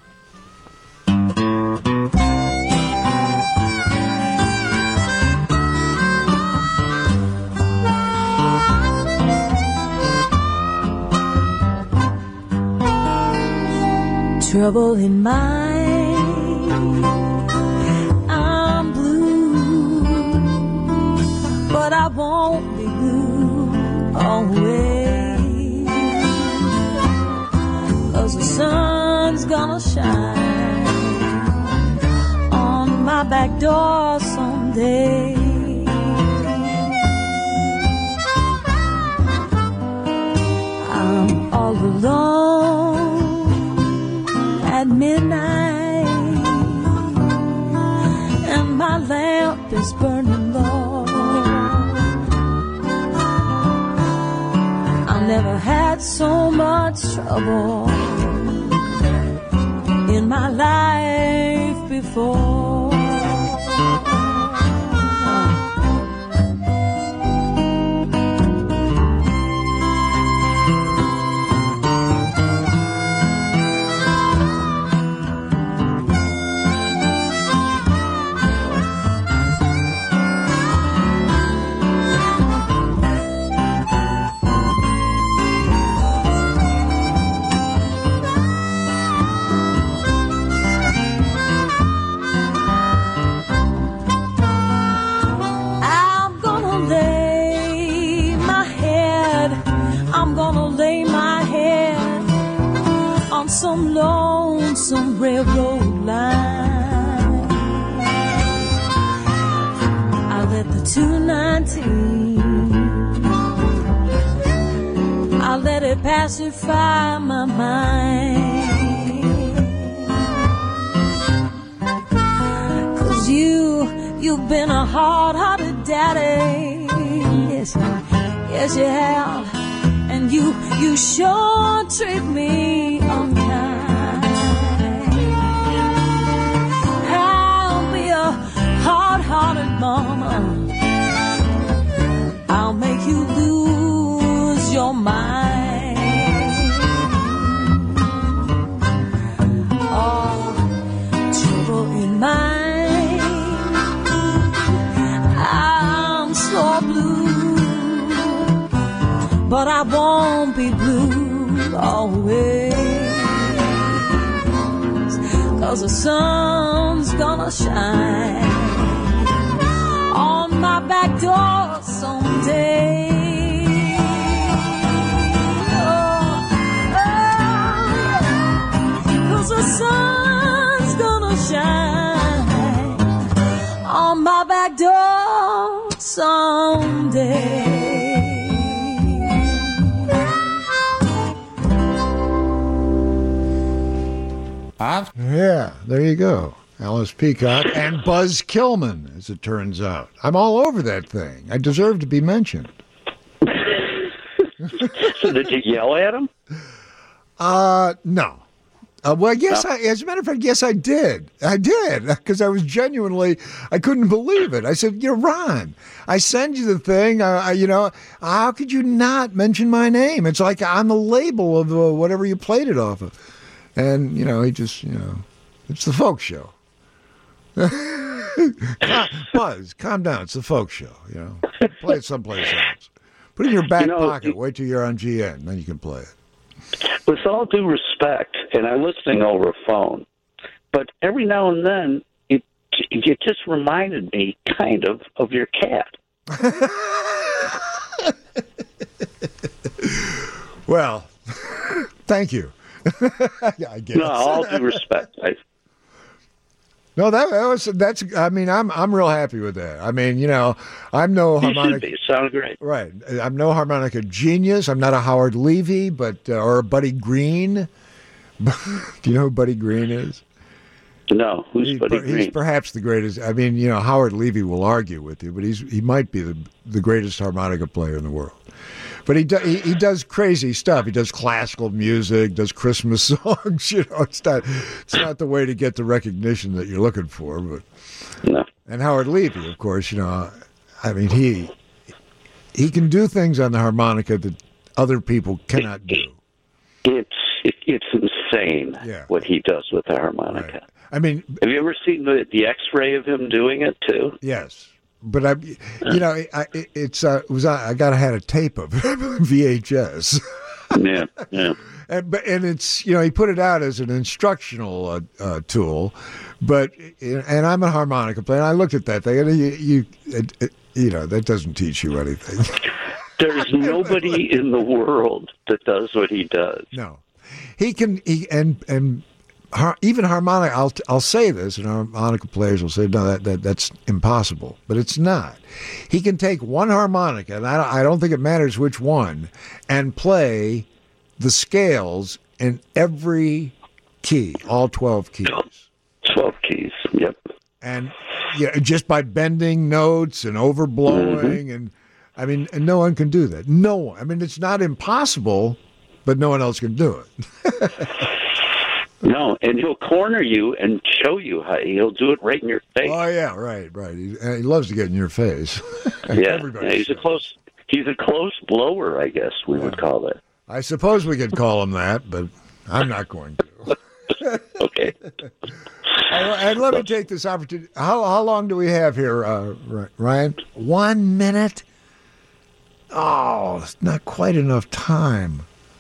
Trouble in mind, I'm blue, but I won't be blue always, 'cause the sun's gonna shine on my back door someday. I'm all alone at midnight, and my lamp is burning low. I never had so much trouble in my life before. Some lonesome railroad line, I let the two nineteen, I let it pacify my mind. 'Cause you, you've been a hard-hearted daddy, yes, yes you have. And you, you sure treat me unkind. I'll be a hard-hearted mama. I'll make you lose your mind. Oh, trouble in mind, I'm so blue, but I won't be blue always, 'cause the sun's gonna shine on my back door someday. Oh, oh, 'cause the sun's gonna shine on my back door someday. Yeah, there you go. Alice Peacock and Buzz Kilman, as it turns out. I'm all over that thing. I deserve to be mentioned. So did you yell at him? Uh, no. Uh, well, yes, no. I, as a matter of fact, yes, I did. I did, because I was genuinely, I couldn't believe it. I said, you're Ron. I send you the thing, uh, I, you know, how could you not mention my name? It's like on the label of uh, whatever you played it off of. And, you know, he just, you know, it's the folk show. Buzz, calm down. It's the folk show, you know. Play it someplace else. Put it in your back you know, pocket. Wait till you're on G N, then you can play it. With all due respect, and I'm listening over a phone, but every now and then, it, it just reminded me, kind of, of your cat. Well, thank you. I guess. No, all due respect. I... No, that, that was that's. I mean, I'm I'm real happy with that. I mean, you know, I'm no harmonica. You sound great. Right, I'm no harmonica genius. I'm not a Howard Levy, but uh, or a Buddy Green. Do you know who Buddy Green is? No, who's he's, Buddy per- he's Green? perhaps the greatest. I mean, you know, Howard Levy will argue with you, but he's he might be the the greatest harmonica player in the world. But he, do, he he does crazy stuff. He does classical music, does Christmas songs. You know, it's not it's not the way to get the recognition that you're looking for. But no. And Howard Levy, of course, you know, I mean he he can do things on the harmonica that other people cannot do. It's it, it's insane Yeah. what he does with the harmonica. Right. I mean, have you ever seen the the X-ray of him doing it too? Yes. But I, you know, I, it's uh, it was I got had a tape of it, V H S. Yeah, yeah. And but and it's you know he put it out as an instructional uh, uh, tool, but and I'm a harmonica player. And I looked at that thing, and you you it, it, you know that doesn't teach you anything. There's nobody in the world that does what he does. No, he can. He and and. Har- even harmonica, I'll I'll say this, and harmonica players will say, no, that, that that's impossible. But it's not. He can take one harmonica, and I don't, I don't think it matters which one, and play the scales in every key, all twelve keys. twelve keys, yep. And yeah, just by bending notes and overblowing, Mm-hmm. and I mean, and no one can do that. No one. I mean, it's not impossible, but no one else can do it. No, and he'll corner you and show you how he'll do it right in your face. Oh yeah, right, right. He, he loves to get in your face. Yeah, yeah, he's a close. He's a close blower, I guess we yeah. would call it. I suppose we could call him that, but I'm not going to. Okay. And, and let me take this opportunity. How how long do we have here, uh, Ryan? One minute. Oh, it's not quite enough time.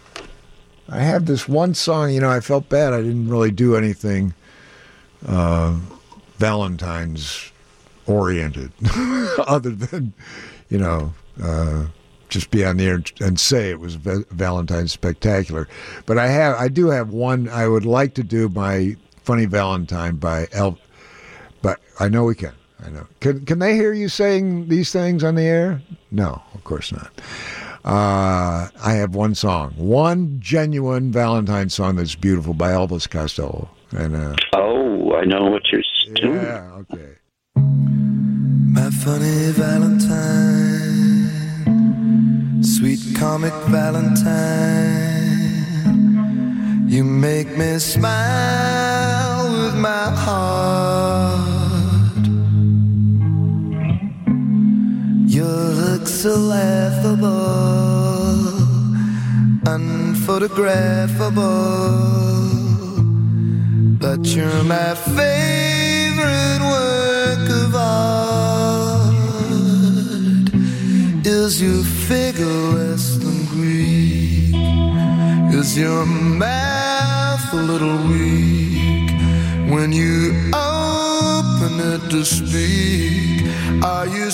I have this one song, you know, I felt bad. I didn't really do anything uh, Valentine's oriented other than, you know, uh, just be on the air and say it was Valentine's Spectacular. But I have, I do have one. I would like to do my Funny Valentine by El. But I know we can. I know. Can can they hear you saying these things on the air? No, of course not. Uh, I have one song, one genuine Valentine song that's beautiful by Elvis Costello. And uh, oh, I know what you're doing. Yeah, okay. My funny Valentine, sweet comic Valentine, you make me smile with my heart. Your looks so laughable, unphotographable, but you're my favorite work of art. Is your figure less than Greek? Is your mouth a little weak when you open it to speak? Are you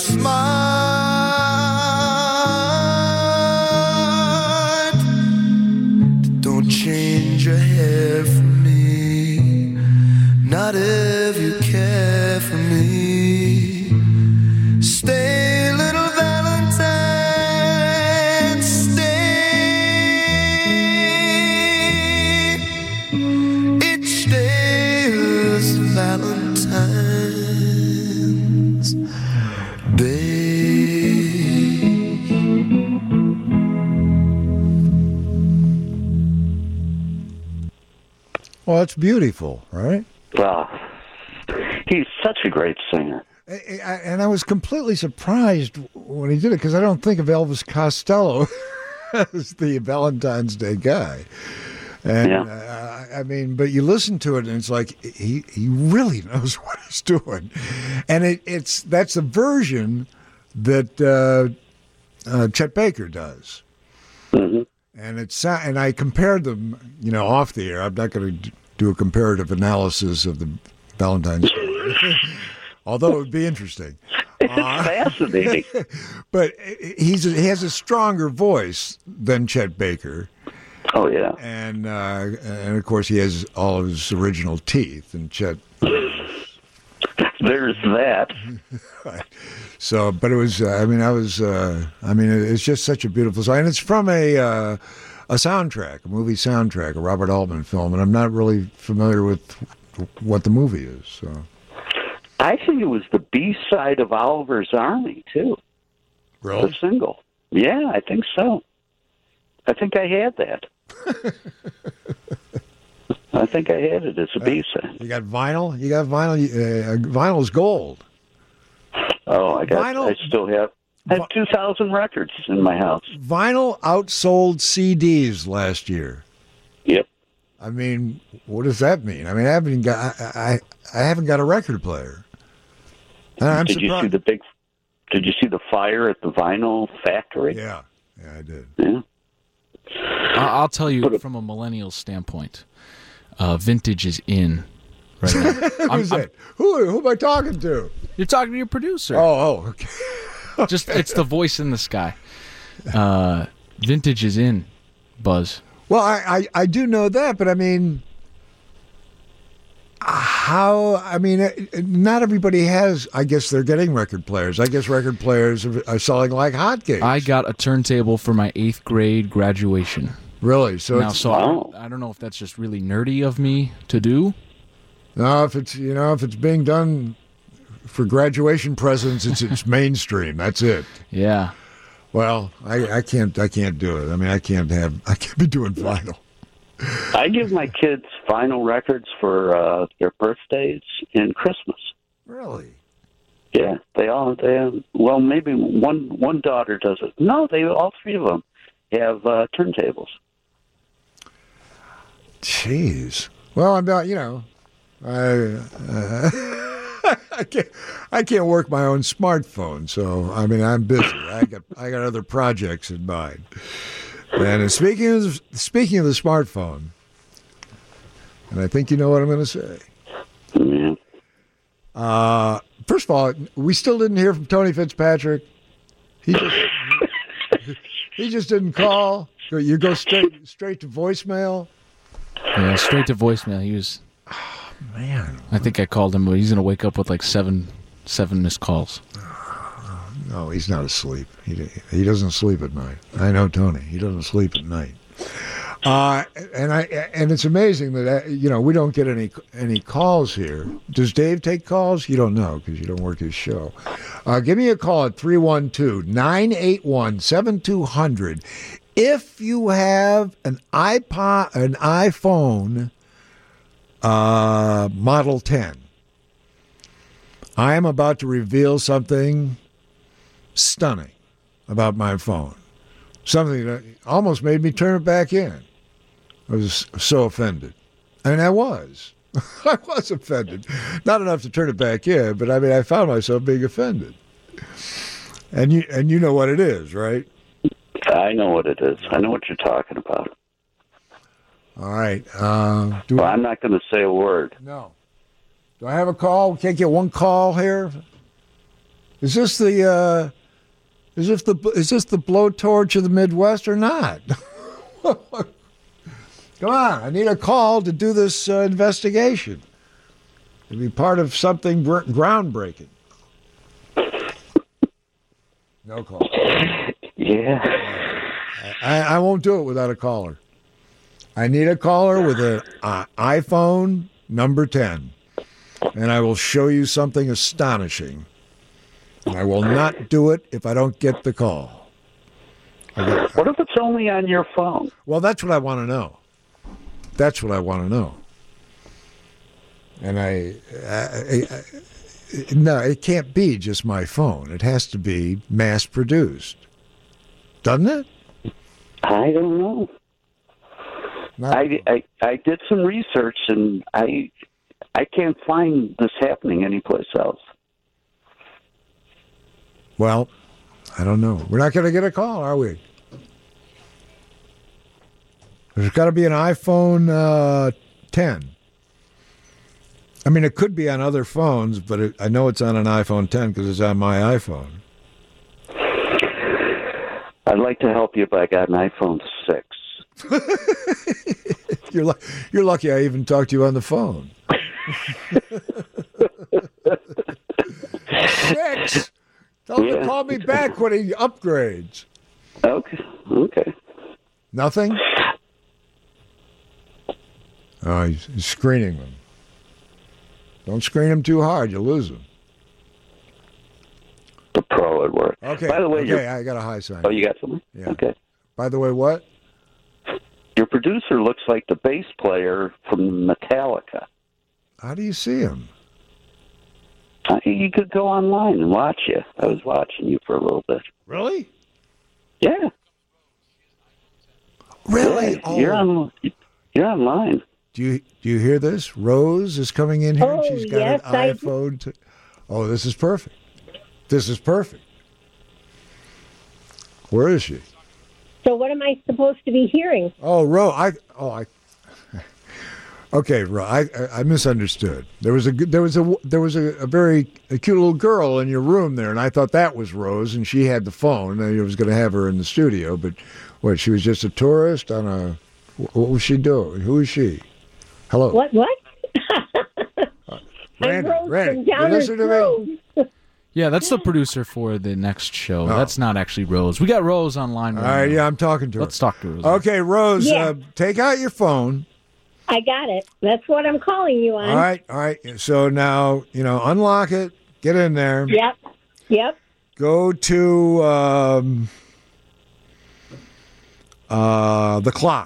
smart? Don't change your hair for me, not if you care for me. Stay, little Valentine, stay. Each day is Valentine's Day. Well, it's beautiful, right? Well, he's such a great singer. I, I, and I was completely surprised when he did it because I don't think of Elvis Costello as the Valentine's Day guy. And yeah. uh, I mean, but you listen to it and it's like he he really knows what he's doing, and it, it's that's a version that uh, uh, Chet Baker does. Mm-hmm. And it's and I compared them, you know, off the air. I'm not going to do a comparative analysis of the Valentine's Day, although it would be interesting. It's uh, fascinating. But he's a, he has a stronger voice than Chet Baker. Oh yeah, and uh, and of course he has all of his original teeth, and Chet. There's that. So, but it was. Uh, I mean, I was. Uh, I mean, it's just such a beautiful song, and it's from a uh, a soundtrack, a movie soundtrack, a Robert Altman film, and I'm not really familiar with what the movie is. So. I think it was the B side of Oliver's Army too. Really? The single. Yeah, I think so. I think I had that. I think I had it as a B side. You got vinyl. You got vinyl. Uh, vinyl's gold. Oh, I got. Vinyl- I still have. I have two thousand records in my house. Vinyl outsold C Ds last year. Yep. I mean, what does that mean? I mean, I haven't got. I I, I haven't got a record player. And I'm did surprised. you see the big? Did you see the fire at the vinyl factory? Yeah, yeah, I did. Yeah. I- I'll tell you from a millennial standpoint, uh, vintage is in right now. Who's that? Who, who am I talking to? You're talking to your producer. Oh, oh, okay. Just it's the voice in the sky. Uh, vintage is in, Buzz. Well, I, I, I do know that, but I mean, how? I mean, uh, not everybody has. I guess they're getting record players. I guess record players are, are selling like hotcakes. I got a turntable for my eighth grade graduation. Really? So now, it's, so I, I don't know if that's just really nerdy of me to do. No, if it's you know if it's being done for graduation presents, it's it's mainstream. That's it. Yeah. Well, I, I can't I can't do it. I mean, I can't have I can't be doing vinyl. I give my kids vinyl records for uh, their birthdays and Christmas. Really? Yeah, they all. They well, maybe one one daughter does it. No, they all three of them have uh, turntables. Jeez. Well, I'm not. You know, I. Uh, I can't. I can't work my own smartphone, so I mean I'm busy. I got. I got other projects in mind. And speaking of speaking of the smartphone, and I think you know what I'm going to say. Yeah. Uh, first of all, we still didn't hear from Tony Fitzpatrick. He just he just didn't call. You go straight straight to voicemail. Yeah, straight to voicemail. He was. Oh, man. I think I called him, but he's going to wake up with like seven, seven missed calls. No, he's not asleep. He he doesn't sleep at night. I know Tony. He doesn't sleep at night. Uh, and I and it's amazing that you know we don't get any any calls here. Does Dave take calls? You don't know because you don't work his show. Uh, give me a call at three one two, nine eight one, seven two zero zero. If you have an iPod, an iPhone uh, Model ten, I am about to reveal something stunning about my phone. Something that almost made me turn it back in. I was so offended. I mean, I was. I was offended. Not enough to turn it back in, but I mean, I found myself being offended. And you and you know what it is, right? I know what it is. I know what you're talking about. All right. Uh, do well, I, I'm not going to say a word. No. Do I have a call? We can't get one call here. Is this the uh, is this the is this the blowtorch of the Midwest or not? Come on! I need a call to do this uh, investigation. To be part of something gr- groundbreaking. No call. Yeah. I, I won't do it without a caller. I need a caller with an uh, iPhone number ten, and I will show you something astonishing. And I will not do it if I don't get the call. Got, what if it's only on your phone? Well, that's what I want to know. That's what I want to know. And I, I, I, I, no, it can't be just my phone. It has to be mass-produced. Doesn't it? I don't know. Not I, I I did some research, and I I can't find this happening anyplace else. Well, I don't know. We're not going to get a call, are we? There's got to be an iPhone uh, ten. I mean, it could be on other phones, but it, I know it's on an iPhone ten because it's on my iPhone. I'd like to help you, but I got an iPhone six. you're, lu- you're lucky I even talked to you on the phone. Six? Tell him Yeah. to call me back when he upgrades. Okay. Okay. Nothing? Oh, he's, he's screening them. Don't screen them too hard. You'll lose them. The Pro would work. Okay. By the way, okay, you're- I got a high sign. Oh, you got something? Yeah. Okay. By the way, what? Your producer looks like the bass player from Metallica. How do you see him? Uh, You could go online and watch you. I was watching you for a little bit. Really? Yeah. Really? Yeah, Oh. You're on. You're online. Do you do you hear this? Rose is coming in here. and Oh, She's got yes, an I- iPhone. To, oh, this is perfect. This is perfect. Where is she? So what am I supposed to be hearing? Oh, Ro, I. Oh, I. Okay, Ro, I, I I misunderstood. There was a good- there was a there was a, a very a cute little girl in your room there, and I thought that was Rose, and she had the phone, and I was going to have her in the studio, but what? She was just a tourist on a. What was she doing? Who is she? Hello. What? What? Randy, I'm Rose Randy, from you Downers listen to me? Grove. Yeah, that's the producer for the next show. Oh. That's not actually Rose. We got Rose online. All Right right, now. yeah, I'm talking to her. Let's talk to Rose. Okay, Rose, Yeah. uh, take out your phone. I got it. That's what I'm calling you on. All right, all right. So now, you know, unlock it, get in there. Yep. Yep. Go to um, uh, the clock.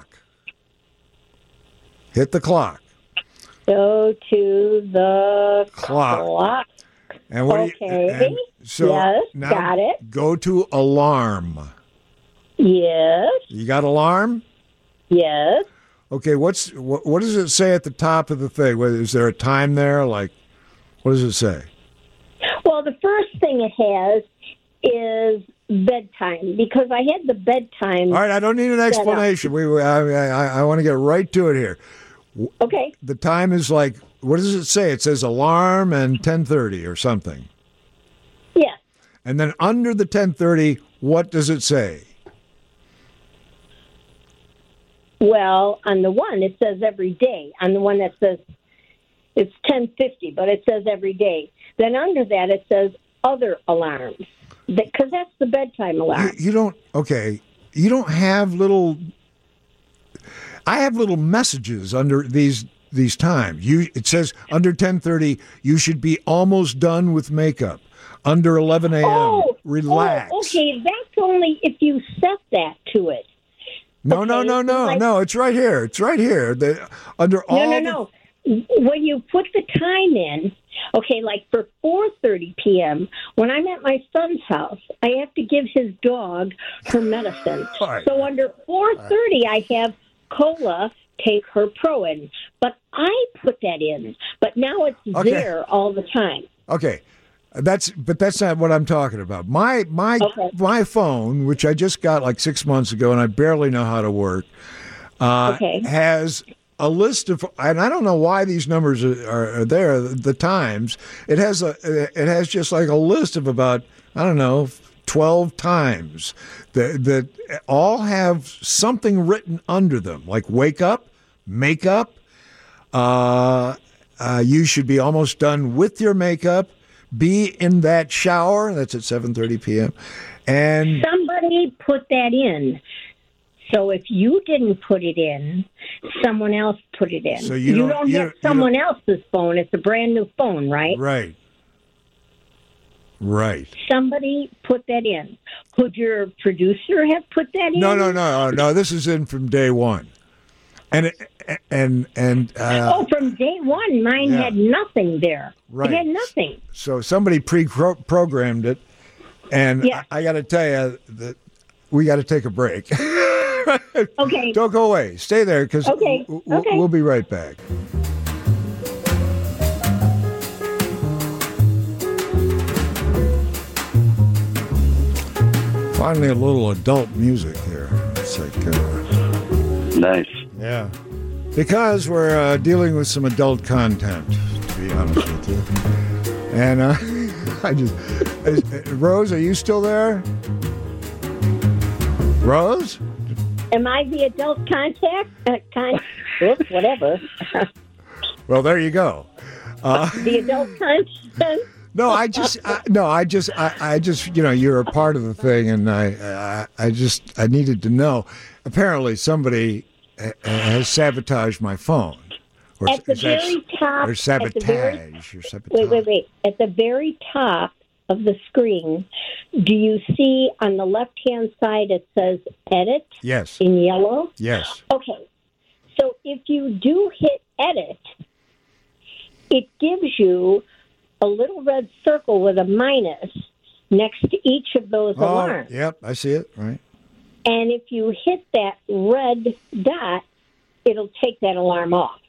Hit the clock. Go to the Clock. clock. And what do you, Okay. and so Yes, now got it. Go to alarm. Yes. You got alarm? Yes. Okay, what's what, what does it say at the top of the thing? What- Is there a time there? Like, what does it say? Well, the first thing it has is bedtime because I had the bedtime. All right, I don't need an set up. explanation. We, we I, I, I want to get right to it here. Okay. The time is like, what does it say? It says alarm and ten thirty or something. Yes. And then under the ten thirty, what does it say? Well, on the one it says every day. On the one that says it's ten fifty, but it says every day. Then under that it says other alarms because that's the bedtime alarm. You, you don't, okay, you don't have little, I have little messages under these these times. You It says under ten thirty, you should be almost done with makeup. Under eleven a.m., Oh, relax. Oh, okay, that's only if you set that to it. No, no, no, no, like- no. It's right here. It's right here. The, under all No, no, the- no. When you put the time in, okay, like for four thirty p.m., when I'm at my son's house, I have to give his dog her medicine. All right. So under four thirty, I have Cola take her Proin. But I put that in. But now it's Okay. there all the time. Okay, that's but that's not what I'm talking about. My my Okay. my phone, which I just got like six months ago, and I barely know how to work, uh, Okay. has a list of, and I don't know why these numbers are, are, are there. The times it has a it has just like a list of about I don't know twelve times that that all have something written under them, like wake up, makeup. Uh, uh, you should be almost done with your makeup. Be in that shower. That's at seven thirty p.m. And Somebody put that in. So if you didn't put it in, someone else put it in. So you don't- you have don't- you someone else's phone. It's a brand new phone, right? right, right. Somebody put that in. Could your producer have put that in? No, no, no, no. This is in from day one, and it, and and uh, oh, from day one, mine yeah. had nothing there. Right. It had nothing. so somebody pre-programmed it, and Yeah. I, I got to tell you that we got to take a break. Okay. Don't go away. Stay there because Okay. w- Okay. we'll be right back. Finally, a little adult music here. It's like, uh, Nice. yeah, because we're uh, dealing with some adult content, to be honest with you. And uh, I just, is, uh, Rose, are you still there? Rose? Am I the adult contact? Uh, con- Oops, whatever. Well, there you go. Uh, the adult contact? No, I just I, no, I just I, I just you know you're a part of the thing, and I I, I just I needed to know. Apparently, somebody ha- has sabotaged my phone Or at the is that- very top. Or at the sabotage. very- or sabotage. Wait, wait, wait. At the very top of the screen, do you see on the left-hand side it says edit Yes. in yellow? Yes. Okay. So if you do hit edit, it gives you a little red circle with a minus next to each of those Oh, alarms. yep, I see it. Right. And if you hit that red dot, it'll take that alarm off.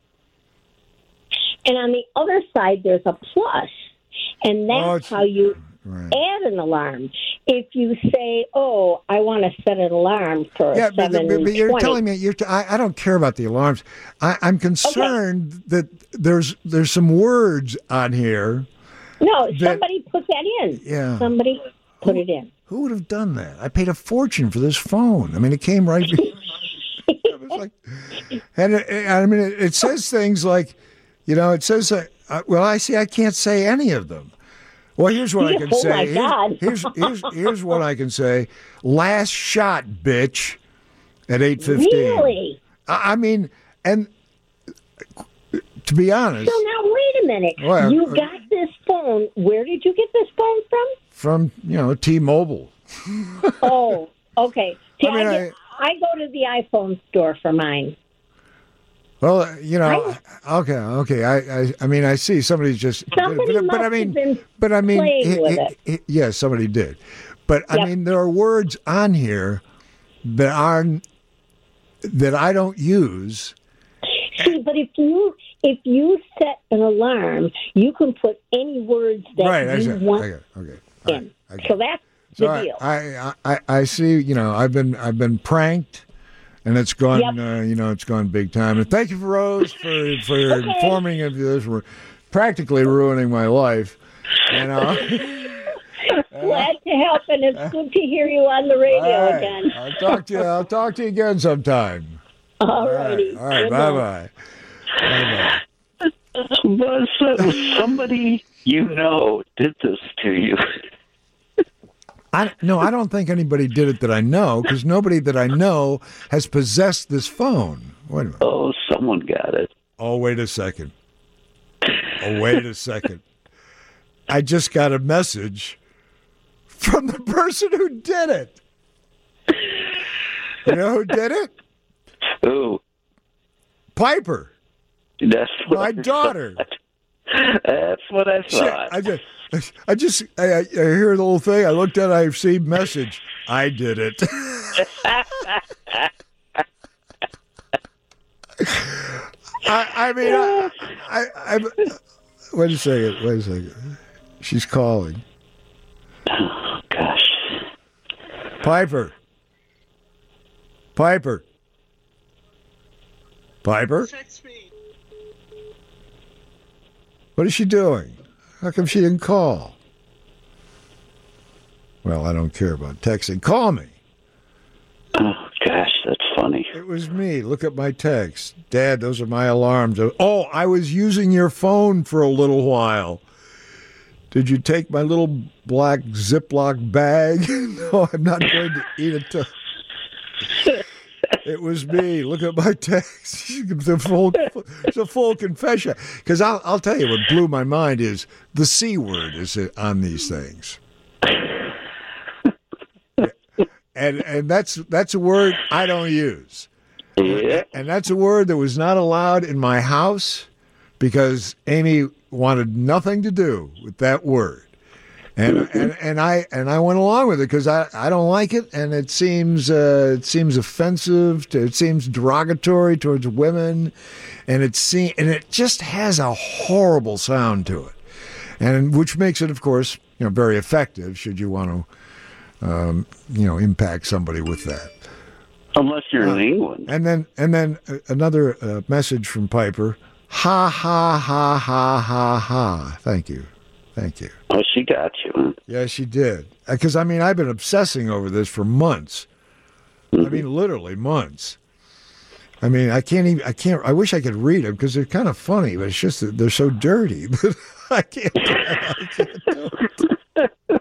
And on the other side, there's a plus, and Oh, that's how you add an alarm. If you say, "Oh, I want to set an alarm for Yeah, but, seven but, but you're twenty," telling me you're. T- I, I don't care about the alarms. I, I'm concerned that there's there's some words on here. no, that- somebody put that in. Yeah. Somebody put it in. Who would have done that? I paid a fortune for this phone. I mean, it came right. It was like, and it, it- I mean, it, it says things like, you know, it says, uh, uh, well, I see, I can't say any of them. Well, here's what I can Oh, say. my Here's- God. Here's, here's here's what I can say. Last shot, bitch, at eight fifteen. Really? I I mean, and to be honest, So now wait a minute. Well, you uh, got this phone. Where did you get this phone from? from you know T-Mobile. Oh, okay. See, I I, mean, get, I go to the iPhone store for mine. Well, uh, you know, okay, okay. I, I, I mean, I see somebody's just. Somebody but, but I must mean, have been but I mean, playing it- with it- it. it- yes, somebody did. But I Yep. mean, there are words on here that are that I don't use. See, but if you if you set an alarm, you can put any words that Right, I you see. want Okay, okay. in. So that's So the I, deal. I, I, I see. You know, I've been, I've been pranked, and it's gone. Yep. Uh, you know, it's gone big time. And thank you, for Rose, for for Okay. informing of this. We're practically ruining my life. You know. Glad to help, and it's good to hear you on the radio All right. again. I'll talk to you. I'll talk to you again sometime. All right. righty. All right. Good Bye night. bye. Bye Buzz, that was somebody you know did this to you. I no, I don't think anybody did it that I know, because nobody that I know has possessed this phone. Wait a minute. Oh, someone got it. Oh, wait a second. Oh, wait a second. I just got a message from the person who did it. You know who did it? Who? Piper. That's what My I daughter. thought. That's what I Shit, thought. I just, I just, I, I I hear the whole thing. I looked at it, I received message. I did it. I, I mean, I, I, I, wait a second, wait a second. She's calling. Oh, gosh. Piper. Piper. Piper? What is she doing? How come she didn't call? Well, I don't care about texting. Call me. Oh, gosh, that's funny. It was me. Look at my text. Dad, those are my alarms. Oh, I was using your phone for a little while. Did you take my little black Ziploc bag? No, I'm not going to eat it. To... It was me. Look at my text. It's a full, it's a full confession. Because I'll, I'll tell you what blew my mind is the C word is on these things. And and that's that's a word I don't use. Yeah. And that's a word that was not allowed in my house because Amy wanted nothing to do with that word. And and, and I and I went along with it because I, I don't like it, and it seems uh, it seems offensive. To, it seems derogatory towards women, and it seem, and it just has a horrible sound to it, and which makes it, of course, you know, very effective. Should you want to, um, you know, impact somebody with that. Unless you're Uh, in England. And then and then uh, another uh, message from Piper. Ha ha ha ha ha ha. Thank you, thank you. Oh, she got you. Huh? Yeah, she did. Because, I mean, I've been obsessing over this for months. I mean, literally months. I mean, I can't even, I can't, I wish I could read them because they're kind of funny, but it's just that they're so dirty. I can't, I can't do it.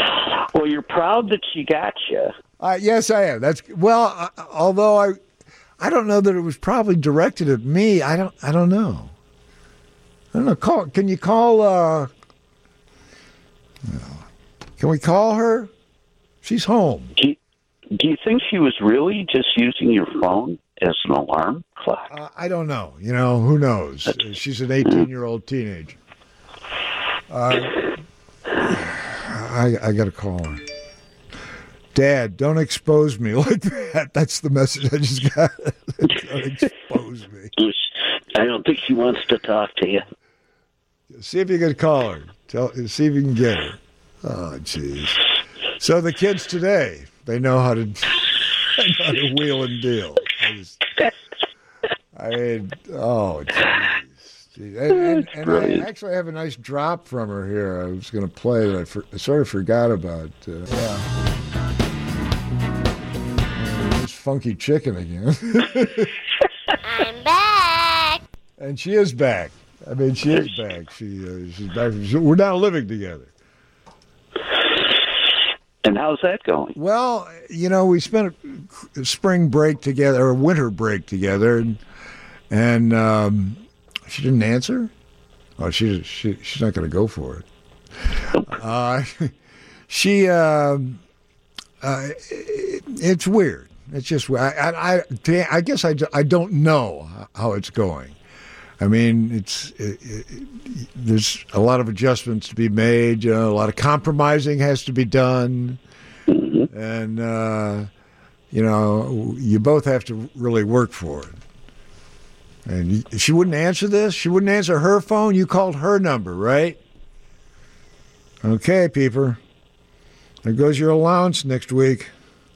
Well, you're proud that she got you. Uh, yes, I am. That's, well, uh, although I, I don't know that it was probably directed at me. I don't. I don't know. I don't know. Call. Can you call? Uh, can we call her? She's home. Do you, do you think she was really just using your phone as an alarm clock? Uh, I don't know. You know, who knows? She's an eighteen-year-old teenager. Uh, I, I got to call her. Dad, don't expose me like that. That's the message I just got. Don't expose me. I don't think she wants to talk to you. See if you can call her. Tell. See if you can get her. Oh, jeez. So the kids today, they know how to, they know how to wheel and deal. I, just, I mean, oh, jeez. And, and, and I actually have a nice drop from her here. I was going to play that I, for, I sort of forgot about. Uh, yeah. This funky chicken again. I'm back. And she is back. I mean, she is back. She uh, she's back. We're now living together. And how's that going? Well, you know, we spent a spring break together, or a winter break together, and, and um, she didn't answer. Oh, she, she she's not going to go for it. Uh, she, uh, uh, it, it's weird. It's just I, I, I, I guess I, I don't know how it's going. I mean, it's it, it, there's a lot of adjustments to be made. You know, a lot of compromising has to be done, mm-hmm. and uh, you know, you both have to really work for it. And she wouldn't answer this. She wouldn't answer her phone. You called her number, right? Okay, Peeper. There goes your allowance next week.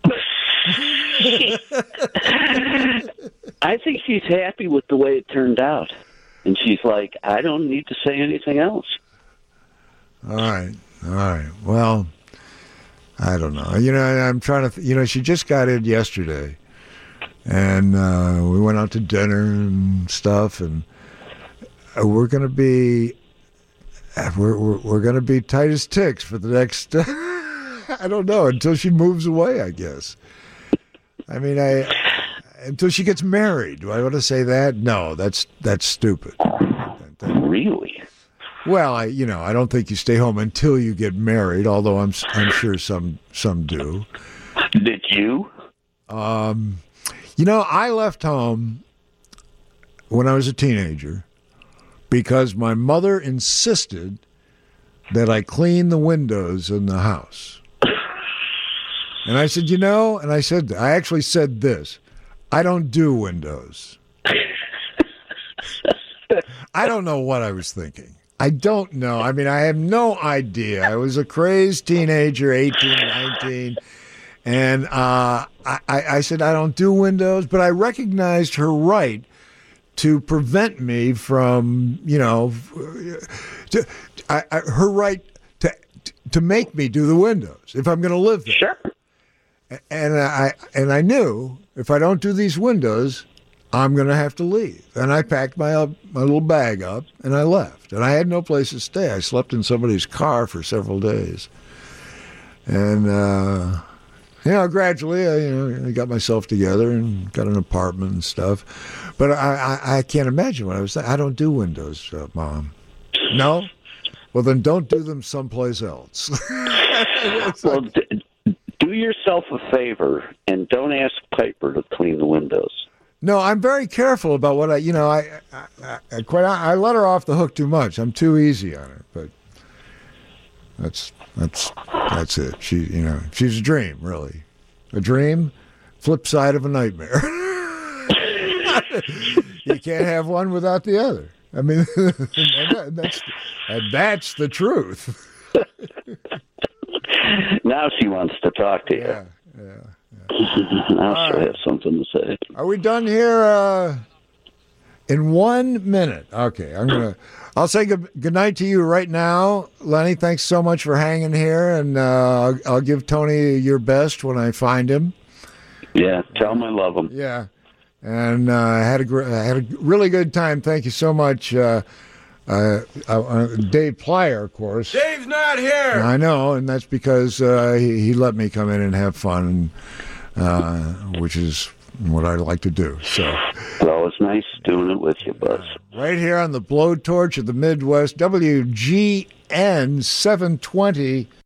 I think she's happy with the way it turned out. And she's like, I don't need to say anything else. All right. All right. Well, I don't know. You know, I'm trying to, you know, she just got in yesterday. And uh, we went out to dinner and stuff. And we're going to be, we're, we're, we're going to be tight as ticks for the next, I don't know, until she moves away, I guess. I mean, I until she gets married. Do I want to say that? No, that's that's stupid. Really? Well, I you know I don't think you stay home until you get married. Although I'm I'm sure some some do. Did you? Um, you know, I left home when I was a teenager because my mother insisted that I clean the windows in the house. And I said, you know, and I said, I actually said this, I don't do windows. I don't know what I was thinking. I don't know. I mean, I have no idea. I was a crazed teenager, eighteen, nineteen, and uh, I, I said, I don't do windows, but I recognized her right to prevent me from, you know, to, I, I, her right to to make me do the windows if I'm going to live there. Sure. And I and I knew if I don't do these windows, I'm going to have to leave. And I packed my up, my little bag up, and I left. And I had no place to stay. I slept in somebody's car for several days. And uh, you know, gradually, I you know, I got myself together and got an apartment and stuff. But I I, I can't imagine what I was saying. I don't do windows, uh, Mom. No. Well, then don't do them someplace else. Well. D- Do yourself a favor and don't ask Piper to clean the windows. No, I'm very careful about what I, you know, I, I, I quite, I let her off the hook too much. I'm too easy on her, but that's that's that's it. She, you know, she's a dream, really, a dream, flip side of a nightmare. You can't have one without the other. I mean, and that's and that's the truth. Now she wants to talk to you. Yeah, yeah. yeah. Now All she'll right. have something to say. Are we done here? Uh, in one minute. Okay, I'm gonna. I'll say good, good night to you right now, Lenny. Thanks so much for hanging here, and uh, I'll, I'll give Tony your best when I find him. Yeah, tell him I love him. Yeah, and uh, I had a gr- I had a really good time. Thank you so much. Uh, Uh, uh, Dave Plyer, of course. Dave's not here. I know, and that's because uh, he, he let me come in and have fun, uh, which is and what I like to do. So, well, it's nice doing it with you, Buzz. Right here on the blowtorch of the Midwest, W G N seven twenty